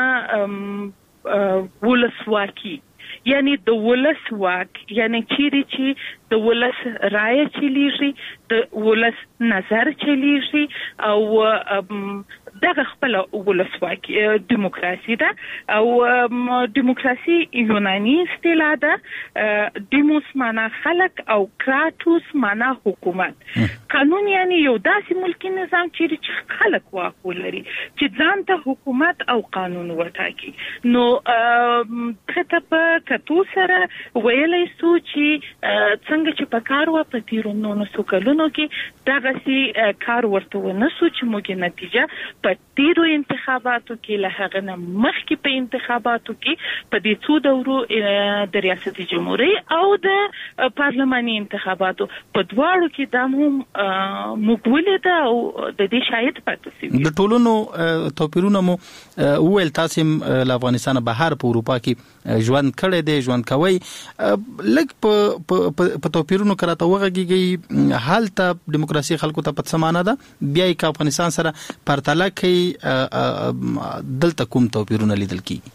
ولسواکي یعنی د ولس واک، یعنی چیرې چې د ولس رائے چلیږي، د ولس نظر چلیږي او دغه خپل ولسواکي دیموکراسي ده. او دیموکراسي یوناني اصطلاح ده. دیموس معنا خلق او کراتوس معنا حکومت. قانون یعنی یو داسې ملکی نظام چې خلق واک ولري چې ځان ته حکومت او قانون وټاکي. نو ته په کتو سره ویلای سو چې څنګه چې په کار و په تیرو نو کلونو کې دغه سي کار ورته ونسو چې موږ نتیجه په تیرو انتخاباتو کې له هغه نه مخکې په انتخاباتو کې په دې څو دورو د ریاست جمهوریت او د پارلماني انتخاباتو په دواړو کې د هم مقبوله ده او د دې شاهد پاتې شي. د ټولونو توپیرونه مو ویل تاسو له افغانستان بهر په اروپا کې ژوند کړی دی، ژوند کوي لکه په په توپیرونو کراته وغږیږي حالت دیموکراسي خلکو ته پڅمانه ده بیا یې افغانستان سره پرتله کوي دلته کوم توپیرونه لیدل کیږي؟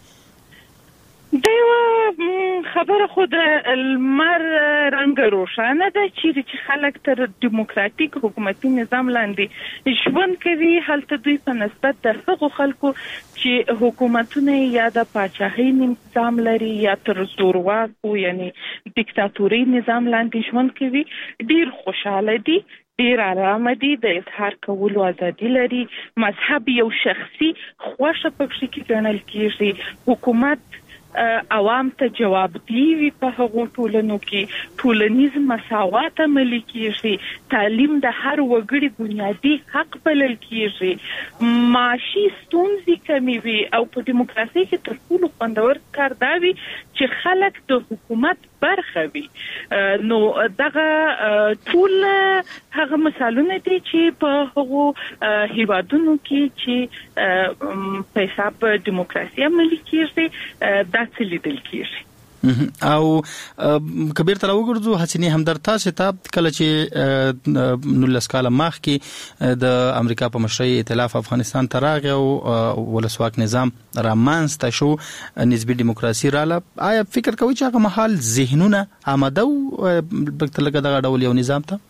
دا خبره خود المر رنگ روشانه ده چې خلک تر دیموکراتیک حکومتي نظام لاندې ژوند کوي. هلته دوی په نسبت د هغو خلکو چې حکومتونه یا د پاچاهۍ نظام لري یا تر زورواکو یعنی دیکتاتوري نظام لاندې ژوند کوي ډیر خوشاله دي، ډیر آرام دي، د اظهار کولو ازادي لري، مذهب یو شخصي خوښه پکې کې ګڼل کیږي، حکومت عوام ته جوابدهي وي په هغو ټولنو کې، ټولنیز مساوات عملي کیږي، تعلیم د هر وګړي بنیادی حق بلل کیږي، معاشي ستونزې کمې وي او په دیموکراسي کې تر ټولو خوندور کار دا وي چې خلک د حکومت برخه وي. نو دغه ټول هغه مثالونه دي چې په هغو هیوادونو کې چې په حساب دیموکراسي عملي کیږي دا څه لیدل کیږي. او کبیر تر وګرځو حسینی همدرد تاسو ته کله چې نولس کاله مخکې د امریکا په مشرۍ ائتلاف افغانستان ته راغی او ولسواک نظام رامنځته شو، نسبی دیموکراسي رااله، آیا فکر کوئ چې هغه مهال ذهنونه آماده وو لکه دغه ډول یو نظام ته؟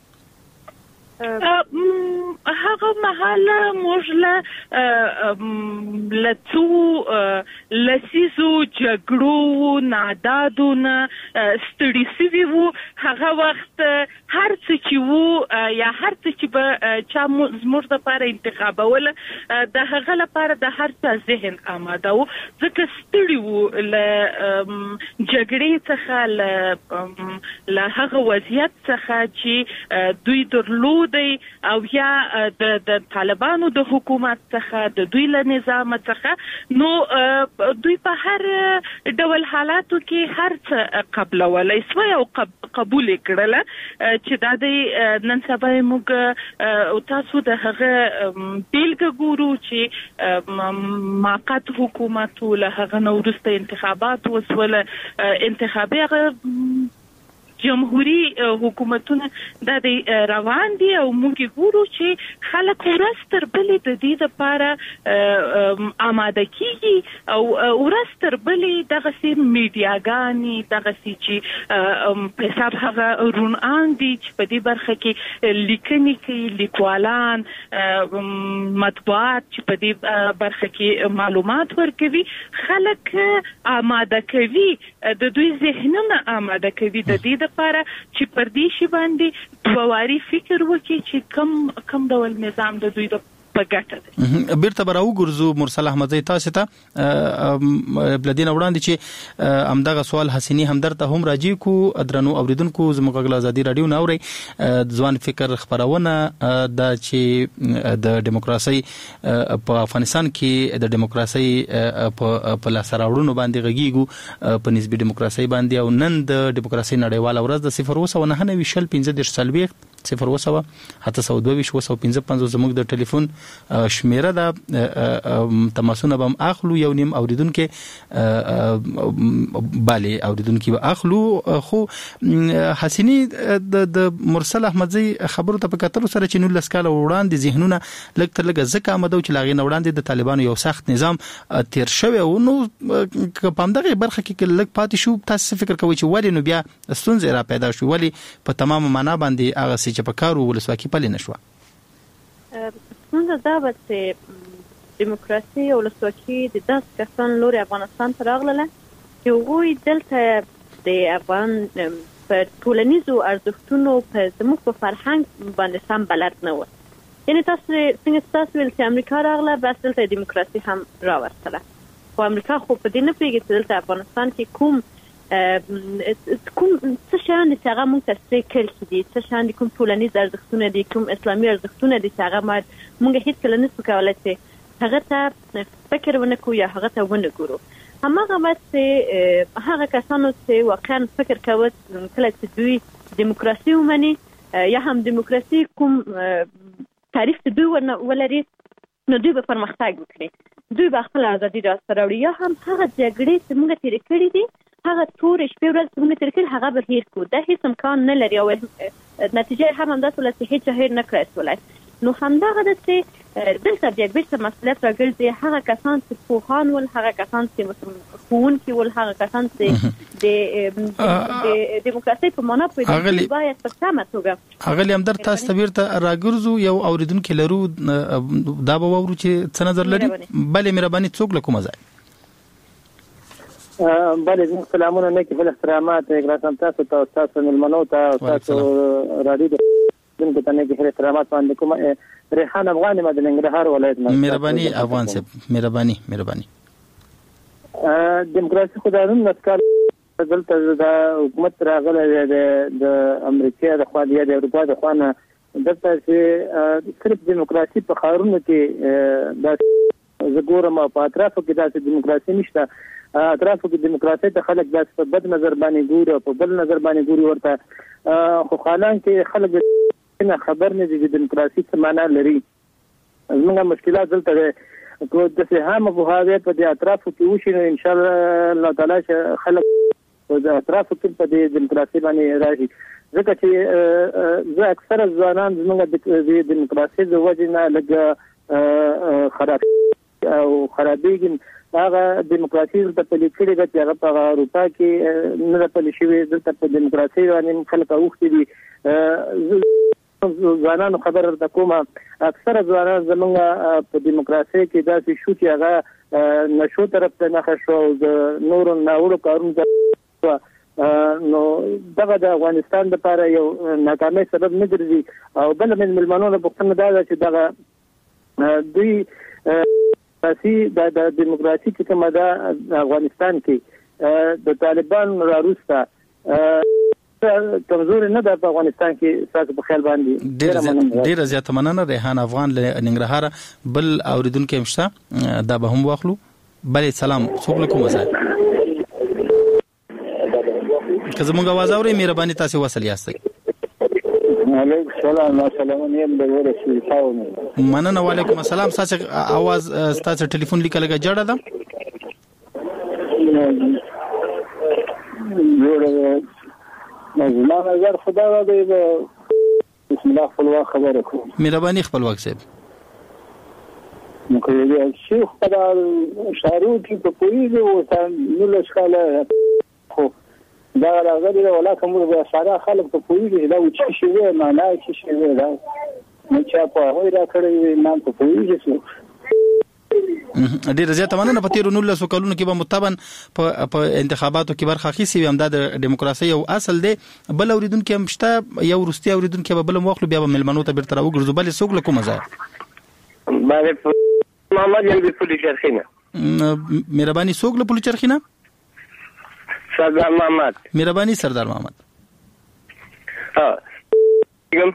هغه مهال موږ له لڅو لسیزو جګړو نادادو نه ستړي شوي وو. هغه وخت هر څه چې وو یا هر څه چې به چا زموږ دپاره انتخابوله د هغه لپاره د هر چا ذهن آماده وو، ځکه ستړي وو له جګړې څخه، له هغه وضعیت څخه چې دوی درلود او یا د د طالبانو د حکومت څخه، د دوی له نظام څخه. نو دوی په هر ډول حالاتو کې هر څه قبلولای سو او قبول کړل چې دا د نن سبا موږ او تاسو د هغه بیلګه ګورو چې موقت حکومت له هغه نو وروسته انتخابات وسول، انتخابي جمهوری حکومتونه د روان دي او موږ ګورو چې خلک ورځ تر بلې د دې لپاره آماده کیږي او ورځ تر بلې دغسې میډیاګانې دغسې چې په حساب هغه رونان دي چې په دې برخه کې لیکنې کوي، لیکوالان، مطبوعات چې په دې برخه کې معلومات ورکوي، خلک آماده کوي، د دوی ذهنونه آماده کوي د دې لپاره چې پر دې شی باندې دوواري فکر وکړي چې کم کم ډول نظام د دوی د په ګټه دی. بیرته به راوګرځو مرسل احمدزی تاسو ته بلدین وړاندې چې همدغه سوال حسینی همدرد ته هم راځي کو درنو اوریدونکو زموږ غږ ازادي رادیو نه اوري ځوان فکر خبرونه د چې د دیموکراسي په افغانستان کې د دیموکراسي په لاسراوړونو باندې غږیږو په نسبی دیموکراسي باندې او نن د دیموکراسي نړیواله ورځ د صفر وسو نه نه ویشل پنځه دېرش سلويخت صفر وسو حتی سو دوه ویش وسو پنځه پنځه زموږ د ټلیفون شمیره د تماسونه بم اخلو یو نیم اوریدونکو bale اوریدونکو اخلو. خو حسینی د مرسل احمدزی خبرو ته په کتر سره چې نو لسکاله وړاندې ذهنونه لګ تر لګ زکه آمده چې لاغې وړاندې د طالبانو یو سخت نظام تیر شوی او نو په همدغه برخه کې لګ پاتې شو. تاسو فکر کوئ چې ولې نو بیا ستونزې را پیدا شو، ولې په تمام معنا باندې هغه چې په کارو ولسواکي پلي نشو؟ څنګه دا چې دیموکراسي او ولسواکي د داس کسان لوري افغانستان ته راغله چې وګوري دلته د افغان په ټولنیزو ارزښتونو په زموږ په فرهنګ باندې سم بلد نه و. یعنی تاسو څنګه تاسو ول چې امریکا راغله بس دلته دیموکراسي هم راوستله، خو امریکا خو په دې نه پیږي چې دلته افغانستان کې کوم کوم څه شان چې هغه موږ ته کړی دي، څه شان کوم ټولنیز ارزښتونه دي، کوم اسلامي ارزښتونه دي چې هغه موږ هیڅ کله نشو کولای چې هغه ته فکر ونه کوو یا هغه ته ونه ګورو. هماغه چې هغه کسانو چې واقعا فکر کوي کله چې دوی دیموکراسي ومني یا هم دیموکراسي کوم تعریف دوی ولري نو دوی به پرمختګ وکړي، دوی به خپل ازادي راسته راوړي، یا هم هغه جګړې چې موږ تیر کړې دي هغه تور شپې ورځ موږ تیر کړې هغه به هیر کړو. دا هیڅ امکان نه لري او نتیجه هم همداسې ولې هیڅ هیر نه کړای سولای. نو همدغه د چې دلته بیا بیرته مسؤلیت راګرځي هغه کسان چې پوهان ول، هغه کسان چې ښوونکي ول، هغه کسان چې د دیموکراسي په معنا پوهېږي باید په سمه توګه هغه همدرد تاسو ته بیرته راګرځو. یو اوریدونکو لرو دا به وورو چې څه نظر لري. بلې مهرباني څوک له کومه ځای؟ بله زموږ سلامونه نیکې بل احترامات اګراسم تاسو ته تاسو ملمنو ته تاسو راډیو دونکو ته نیکې احترامات باندې کوم ریحان افغاني ما د ننګرهار ولایت نه. مهرباني افغان صاحب، مهرباني مهرباني. دیموکراسي خو د نن نسکال دلته د حکومت راغله د امریکا د خوا د اروپا د خوا نه دلته چې صرف دیموکراسي په خارونو کې د زګورم په اطرافو کې د دیموکراسي نشته اطرافو کې دیموکراسي ته خلک د بد نظر باندې ګوري او په بل نظر باندې ګوري ورته خو حالان کې خلک نه خبر نه دي د دیموکراسي څه معنا لري زموږ مشکلات دلته کو د فهمه په هغه په د اطرافو کې وشي نو ان شاء الله تعالی خلک په د اطرافو کې په د دیموکراسي باندې راځي ځکه چې زه اکثره ځوانان زموږ د دیموکراسي د وجې نه لږ خراب او خرابېږي هغه دیموکراسي د پلیکړې د هغه په اروپا کې نه د پلی شوی د دیموکراسي باندې خلک اوختي دي ځوانانو خبر د کومه اکثره ځوانان زمونږ په دیموکراسي کې داسې شو چې هغه نشو طرف ته نه شو د نورو ناوړو کارونو نو دغه د افغانستان لپاره یو ناکامۍ سبب نه ګرځي او بل من ملمنو له پښتنه دا چې دغه دوی سیاسي د دیموکراسي کې کومه د افغانستان کې د طالبان راروسته کمزوري نه ده په افغانستان کې تاسو په خیال باندې ډیر زیات مننه ریحان افغان له ننګرهار بل اوریدونکو مشته دا به هم واخلو بل سلام څوک کوم ځای که زموږ आवाज اوري مهرباني تاسو وصل یاستئ وعلیکم السلام السلام علیکم د ورسې تاسو مننه وعلیکم السلام تاسو आवाज تاسو ټلیفون لیکل غجړه ده زما نظر خدا دی بسم الله خپل خبره کوم مهرباني خپل وخت صاحب نو کوي چې خپل شارو کې په پوری او نو لښکاله خو دا راغلی ولا کوم د سارا خلک په پوری دا و چې شي وي معنا چې شي وي دا نو چې په هوی را کړی نام په پوری شي ډیر زیات مننه په تیر نو له سوکلونو کې به متبن په انتخاباتو کې برخه اخیستي هم د دیموکراسي یو اصل دی بل اوریدونکو هم شته یو روستي اوریدونکو به بل مخلو بیا به ملمنو ته بیرته راوګرځو بل څوک له کومه ځای باندې محمد یم د پولیس چرخینه مهرباني څوک له پولیس چرخینه سردار محمد مهرباني سردار محمد ها کوم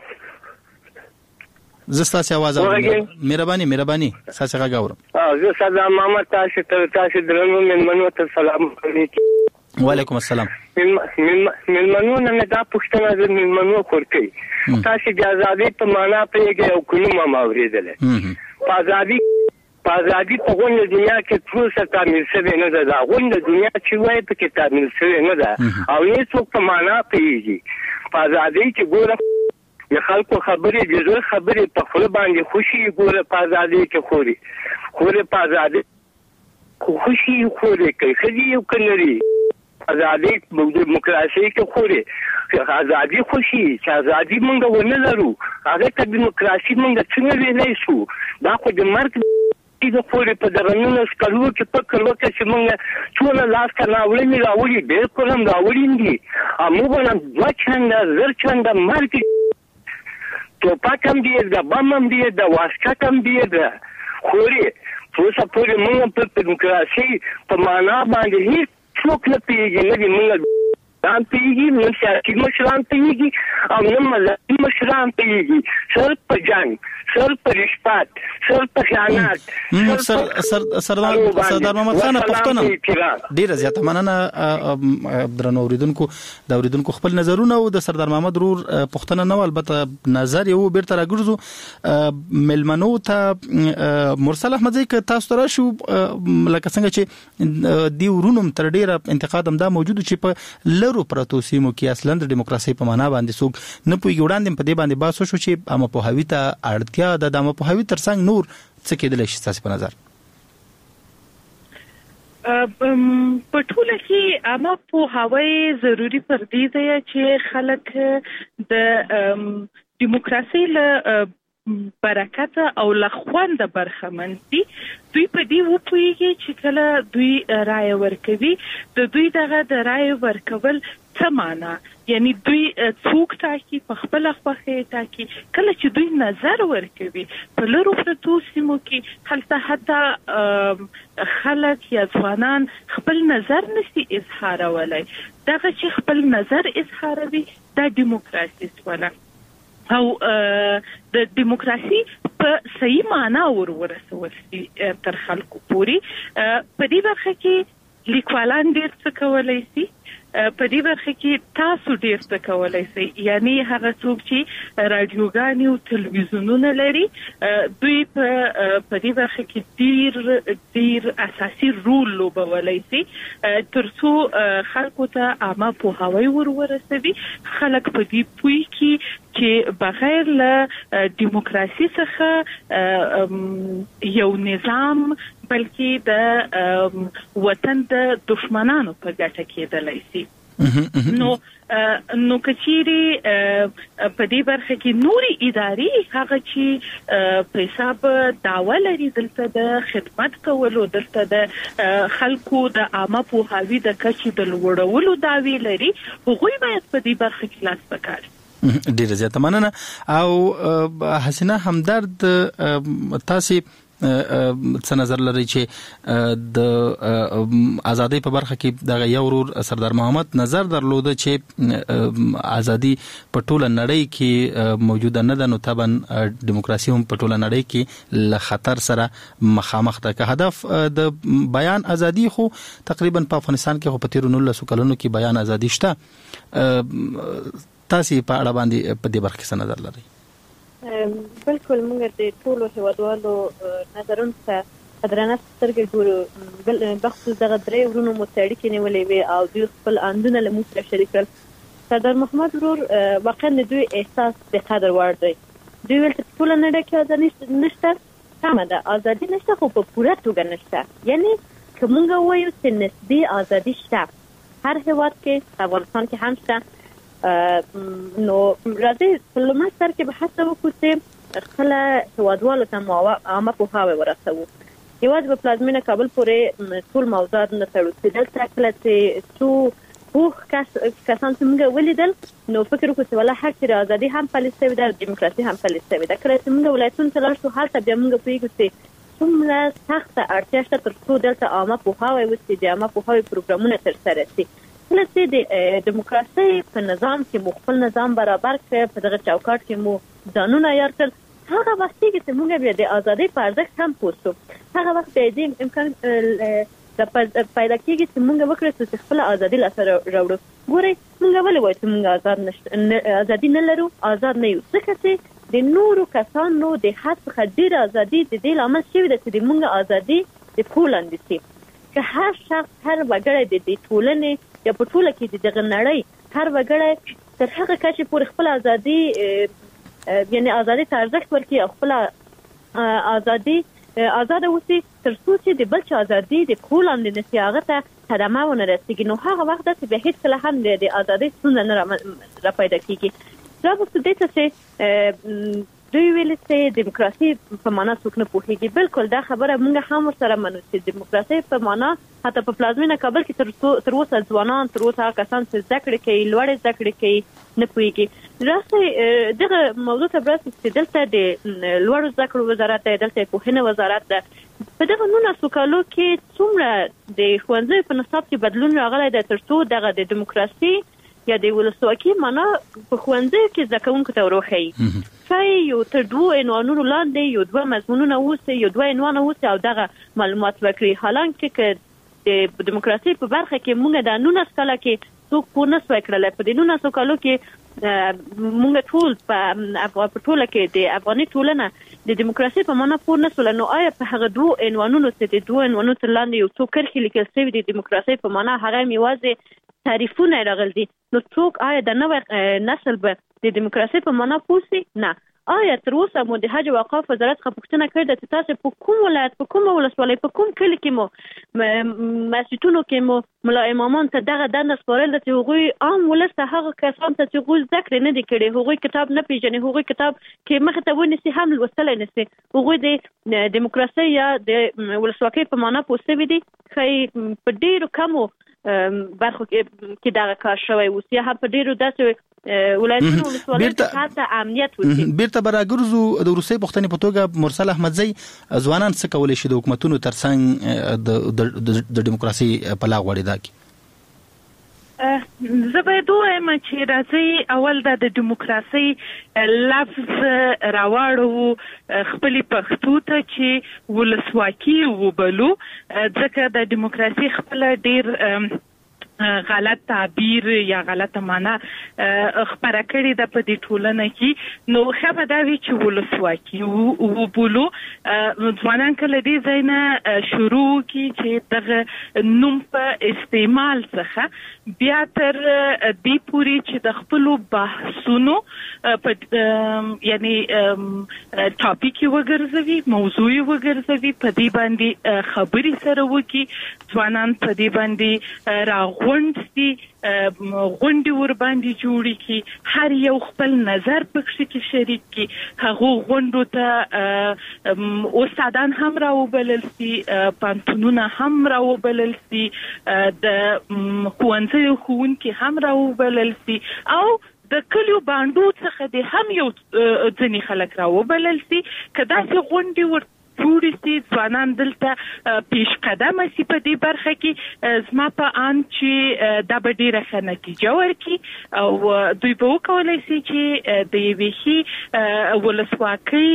زستا سي आवाज اورم مهرباني مهرباني ساسه غاورم اه زه سردار محمد تاسو ته تاسو درنو منمنو ته سلام علیکم وعلیکم السلام منمنو نه دا پښتنه د منمنو کوي تاسو د ازادي په معنا پیږي او کلمه ما اوریدله په ازادي په ازادي په غونډه دنیا کې ټول څه تعمیل شوی نه ده غونډه دنیا چې وایي په کې تعمیل شوی نه ده او هیڅ څوک په معنا پیږي په ازادي کې ګوره د خلکو خبرې د زړه خبرې په خپل باندې خوشي ګوره په ازادي کې خوري خوري په ازادي خوشي خوري کوي خدي یو کنري ازادي د دیموکراسي کې خوري ازادي خوشي چې ازادي مونږ ونه لرو هغه ته دیموکراسي مونږ څنګه ویلای شو دا خو د مرګ د خوري په درنونو سکلو کې په کلو کې چې مونږ ټول لاس کنا وړي راوړي بالکل هم راوړي دي موږ نن دوه چنده زر چنده مرګ توپک هم دی د بم هم دی د واسکټ هم دی د خوري اوس په موږ په دیموکراسي په معنا باندې هیڅ څوک نه پیږي نه دی موږ ځان پیږي نو سیاسي مشران پیږي او نه مذهبي مشران پیږي سر په جنگ سر په رشوت سر په خیانت سر سردار سردار محمد خان پښتون ډیر زیات مننه درنو اوریدونکو د اوریدونکو خپل نظرونه او د سردار محمد رور پښتون نه البته نظر یو بیرته راګرځو ملمنو ته مرسل احمد زئی ک تاسو تر شو لکه څنګه چې دی ورونم تر ډیره انتقاد هم دا موجود چې په لرو پروتو سیمو کې اصلا د دیموکراسي په معنا باندې څوک نه پوي وړاندې په دې باندې باسو شو چې اما په هوی ته اړتیا د دمو په هوی ترڅنګ نور څه کېدل شي تاسو په نظر په ټوله کې اما په هوی ضروری پر دې دی چې خلک د دیموکراسي له برکت او لخوند برخمن دي دوی په دې وپويږي چې کله دوی رائے ورکوي د دوی دغه د رائے ورکول څه معنا یعنی دوی څوک ټاکي په خپل خوښه ټاکي کله چې دوی نظر ورکوي په لورو پرتو سیمو کې هلته حتی خلک یا ځوانان خپل نظر نشي اظهارولای دغه چې خپل نظر اظهاروي د دیموکراسي سونه او د دیموکراسي په صحیح معنا ور ورسول شي تر خلکو پوری په دې برخه کې لیکوالان ډېر څه کولای شي په دې برخه کې تاسو ډېر څه کولای شئ یعنی هغه څوک چې رادیوګانې او تلویزیونونه لري دوی په په دې برخه کې ډېر ډېر اساسي رول لوبولی شي تر څو خلکو ته عامه پوهاوی ور ورسوي خلک په دې پوهیږي چې بغیر له دیموکراسي څخه یو نظام بلکې د وطن د دشمنانو په ګټه کېدلی شي نو نو کچيري په دې برخه کې نوري اداري هغه چې په حساب داوا لري دلته د خدمت کولو دلته د خلکو د عامه پوهاوی د کچې د لوړولو داوی لري هغوی باید په دې برخه کې لاس وکړي ډیره زیاته مننه او حسینه همدرد تاسو څه نظر لري چې د ازادي په برخه کې د یو ورور سردار محمد نظر درلوده چې ازادي په ټوله نړۍ کې موجوده نه ده نو طبعا دیموکراسي هم په ټوله نړۍ کې له خطر سره مخامخ ده که هدف د بیان ازادي خو تقریبا په افغانستان کې خو په تیر نولسو کلونو کې بیان ازادي شته تاسو په اړه باندې په دې برخه کې څه نظر لرئ بالکل موږ د ټولو هیوادوالو نظرونو ته درنه سترګې ګورو بل بخصوص دغه درې ورونو مو اړیکې نیولې وي او دوی خپل اندونه له موږ سره شریک کړل سردار محمد ورور واقعا د دوی احساس د قدر وړ دی دوی ویل چې ټول نړۍ کې ازادي نشته سمه ده ازادي نشته خو په پوره توګه نشته یعنی که موږ وایو چې نسبي ازادي شته هر هیواد کې افغانستان کې هم شته نو راځي په لومړي سر کې به هڅه وکړو چې خپل هیوادوالو ته عامه پوهاوی ورسوو هیواد په پلازمینه کابل پورې ټول موضوعات نه تړو چې دلته کله چې څو پوه کسان چې موږ ولیدل نو فکر وکړو چې ولا حق چې ازادي هم پلي شوې ده دیموکراسي هم پلي شوې ده کله چې موږ ولایتونو ته لاړ شو هلته بیا موږ پوهېږو چې څومره سخته اړتیا شته تر څو دلته عامه پوهاوی وشي د عامه پوهاوي پروګرامونه ترسره شي کله چې د دیموکراسي په نظام کې مو خپل نظام برابر کړ په دغه چوکاټ کې مو ځانونه عیار کړل هغه وخت کې چې موږ بیا د ازادۍ په ارزښت هم پوه شو هغه وخت بیا د امکان د پیدا کېږي چې موږ وکړو چې خپل ازادي لاسته راوړو ګورئ موږ ولې وایو چې موږ آزاد نشته ازادي نه لرو آزاد نه یو ځکه چې د نورو کسانو د حد څخه ډېره ازادي د دې لامل شوې ده چې موږ ازادي د پښو لاندې شي که هر شخص هر وګړی د دې ټولنې یا په ټوله کې د دغه نړۍ هر وګړی تر هغه کچې پورې خپل ازادي یعنی ازادي ته ارزښت ورکړي او خپل ازادي آزاد اوسي تر څو چې د بل چا ازادي د پښو لاندې نشي هغه ته صدمه ونه رسېږي نو هغه وخت داسې بیا هېڅکله هم د ازادۍ ستونزه نه را پیدا کېږي دا به دې ته چې دوی ویل چې دیموکراسي په معنا څوک نه پوهېږي بالکل دا خبره موږ هم ورسره منو چې دیموکراسي په معنا حتی په پلازمینه کابل کې تر اوسه ځوانان تر اوسه هغه کسان چې زده کړې کوي لوړې زده کړې کوي نه پوهېږي راستی دغه موضوع ته برسې چې دلته د لوړو زده کړو وزارت دی دلته پوهنې وزارت ده په دغه نولسو کالو کې څومره د ښوونځیو په نصاب کې بدلون راغلی دی تر څو دغه د دیموکراسي یا د ولسواکي معنا په ښوونځیو کې زده کوونکو ته وروښیي ښایي یو تر دوو عنوانونو لاندې یو دوه مضمونونه اوسي یو دوه عنوانه اوسي او دغه معلومات وکړي حالانکه که د دیموکراسي په برخه کې موږ د نولس کاله کې څوک پوه نه سوی کړلی په دې نولسو کالو کې موږ ټول په ټوله کې د افغاني ټولنه د دیموکراسي په معنا پوه نه سوله نو آیا په هغه دوو عنوانونو چې د دوو عنوانونو تر لاندې یو څو کرښې لیکل شوي د دیموکراسي په معنا هغه هم یوازې تعریفونه راغلي دي نو څوک آیا د نوی نسل به د دیموکراسي په معنا پوه سي نه آیا تر اوسه مو د حج او اوقاف وزارت څخه پوښتنه کړې ده چې تاسو په کوم ولایت په کومه ولسوالۍ په کوم کلي کې مو مسجدونو کې مو ملا امامان ته دغه دنده سپارل ده چې هغوی عام ولس ته هغه کسان ته چې هغوی زده کړې نه دي کړې، هغوی کتاب نه پیژني، هغوی کتاب کې مخې ته ونیسي هم لوستلی نه سي، هغوی د دیموکراسۍ یا د ولسواکۍ په معنا پوه سوي دي. ښایي په ډېرو کمو برخو کې دغه کار شوی اوس یا هم په ډېرو داسې ولایتونو ولسوالیو کې حتی امنیت وسي. بیرته به راګرځو د وروستۍ پوښتنې په توګه مرسل احمدزی، ځوانان څه کولی شي د حکومتونو ترڅنګ د دیموکراسۍ پلاغ وړېدا کړي؟ زه باید ووایم چې راځئ اول دا د دیموکراسۍ لفظ راواړو خپلې پښتو ته چې ولسواکي وبلو، ځکه د دیموکراسۍ خپله ډېر غلط تعبیر یا غلطه معنا خپره کړې ده په دې ټولنه کې. نو ښه به دا وي چې ولسواکي وبولو. ځوانان که له دې ځای نه شروع کړي چې دغه نوم په استعمال څخه بیا تر دې پورې چې د خپلو بحثونو په یعنی ټاپیک یې وګرځوي، موضوع یې وګرځوي، په دې باندې خبرې سره وکړي، ځوانان په دې باندې راغو غونډ دي، غونډې ور باندې جوړې کړي، هر یو خپل نظر پکښې کې شریک کړي، هغو غونډو ته استادان هم راوبلل سي، پوهنتونونه هم راوبلل سي، د ښوونځیو ښوونکي هم راوبلل سي، او د کلیو بانډو څخه د هم یو ځینې خلک راوبلل سي. که داسې غونډې ور جوړې سي، ځوانان دلته پیش قدمه سي په دې برخه کې، زما په آن چې دا به ډېره ښه نتیجه ورکړي او دوی به وکولی سي چې د یوې ښې ولسواکۍ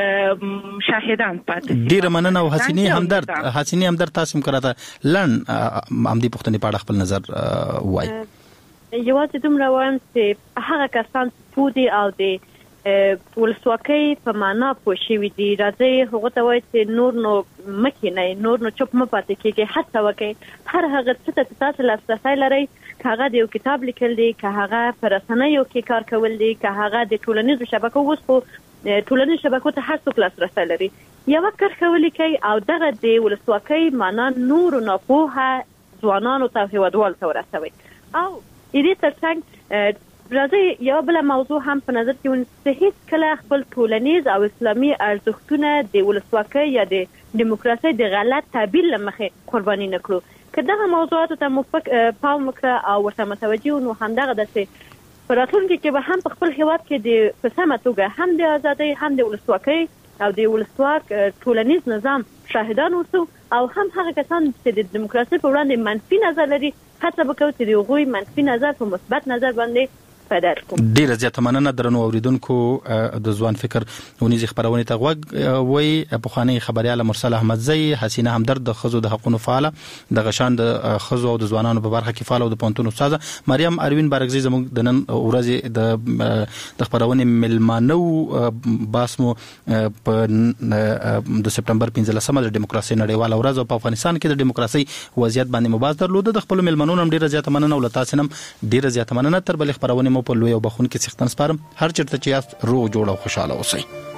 شاهدان پاتې سي. ډېره مننه. او حسینې همدرد حسینې همدرد تاسو هم که راته لنډ همدې پوښتنې په اړه خپل نظر ووایي. یوازې دومره وایم چې هغه کسان پوه دي او د ولسواکۍ په معنا پوه شوي دي، راځئ هغو ته وایي چې نور نو مه کښېنئ، نور نو چوپ مه پاتې کېږئ، هڅه وکړئ هر هغه څه ته چې تاسو لاسرسی لرئ، که هغه د یو کتاب لیکل دي، که هغه په رسنیو کې کار کول دي، که هغه د ټولنیزو شبکو، اوس خو ټولنیزو شبکو ته هر څوک لاسرسی لري، یوه کرښه ولیکئ او دغه د ولسواکۍ معنا نورو ناپوهه ځوانانو ته او هېوادوالو ته ورسوئ. او د دې ترڅنګ راځئ یوه بله موضوع هم په نظر کې ونیسو چې هېڅکله خپل ټولنیز او اسلامي ارزښتونه د ولسواکۍ یا د دیموکراسۍ د غلط تعبیر له مخې قرباني نه کړو. که دغه موضوعاتو ته مو پام وکړه او ورته متوجه نو همدغه داسې په راتلونکي کې به هم په خپل هېواد کې د په سمه توګه هم د ازادۍ هم د ولسواکۍ او د ولسواک ټولنیز نظام شاهدان اوسو، او هم هغه کسان چې د دیموکراسۍ په وړاندې منفي نظر لري هڅه به کوو چې د هغوی منفي نظر په مثبت نظر باندې ډیره زیاته مننه. درنو اوریدونکو، د ځوان فکر ونیزي خبرونه ته غوږ وای پخوانی خبريال مرسل احمدزی، حسینه همدرد د خزو د حقوقو فعال، د غشان د خزو او د ځوانانو په برخه کې فعال او د پونتون استاد مریم اروین بارګزی زموږ د نن ورځې د د خبرونه ملمانو باسمو په د سپټمبر پنځلسمه د دیموکراسي نړیواله ورځ په افغانستان کې د دیموکراسي وضعیت باندې مباحث درلوده. د خپل ملمنو نم ډیره زیاته مننه او لتا سنم ډیره زیاته مننه. تر بل خبرونه په لوی او بخون کې څښتن سپارم. هر چیرته چې یاست روغ جوړ او خوشاله اوسئ.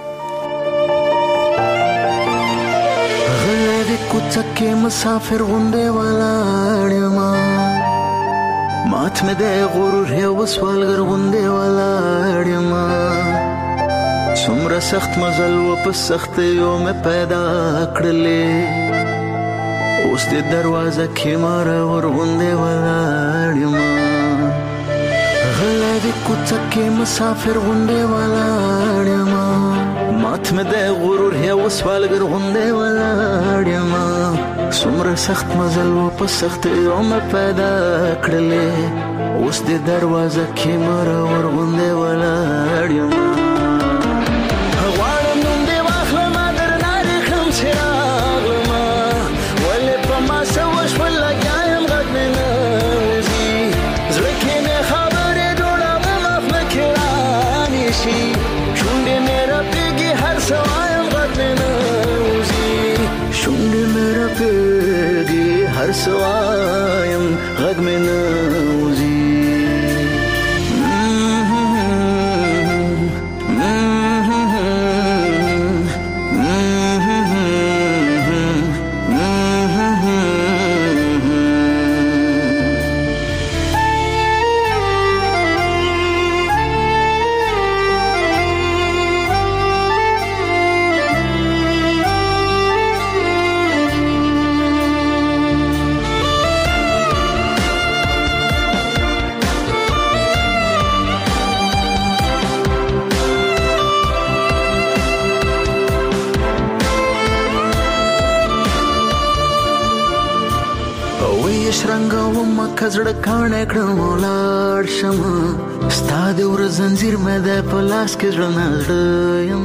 غلې د کوڅه مسافر غونډه ولاړ ما مات مې د غرور یو سوالګر غونډه ولاړ ما څومره سخت مزل و په سخت یو مې پیدا کړلې اوس د دروازه کې مار ور غونډه ولاړ ما غلې د کوڅه کې مسافر غونډه ولاړ ما مات مې د غرور یو سوالګر غونډه ولاړ ما څومره سخت مزل و په سخت یو مې پیدا کړلې اوس د دروازه کې مار ور غونډه ولاړ ما هر سوایم غږ مې نوزي کزړه کانه کړم ولاړ شم ستا د ور زنجیر مې د پلاس کې ژوند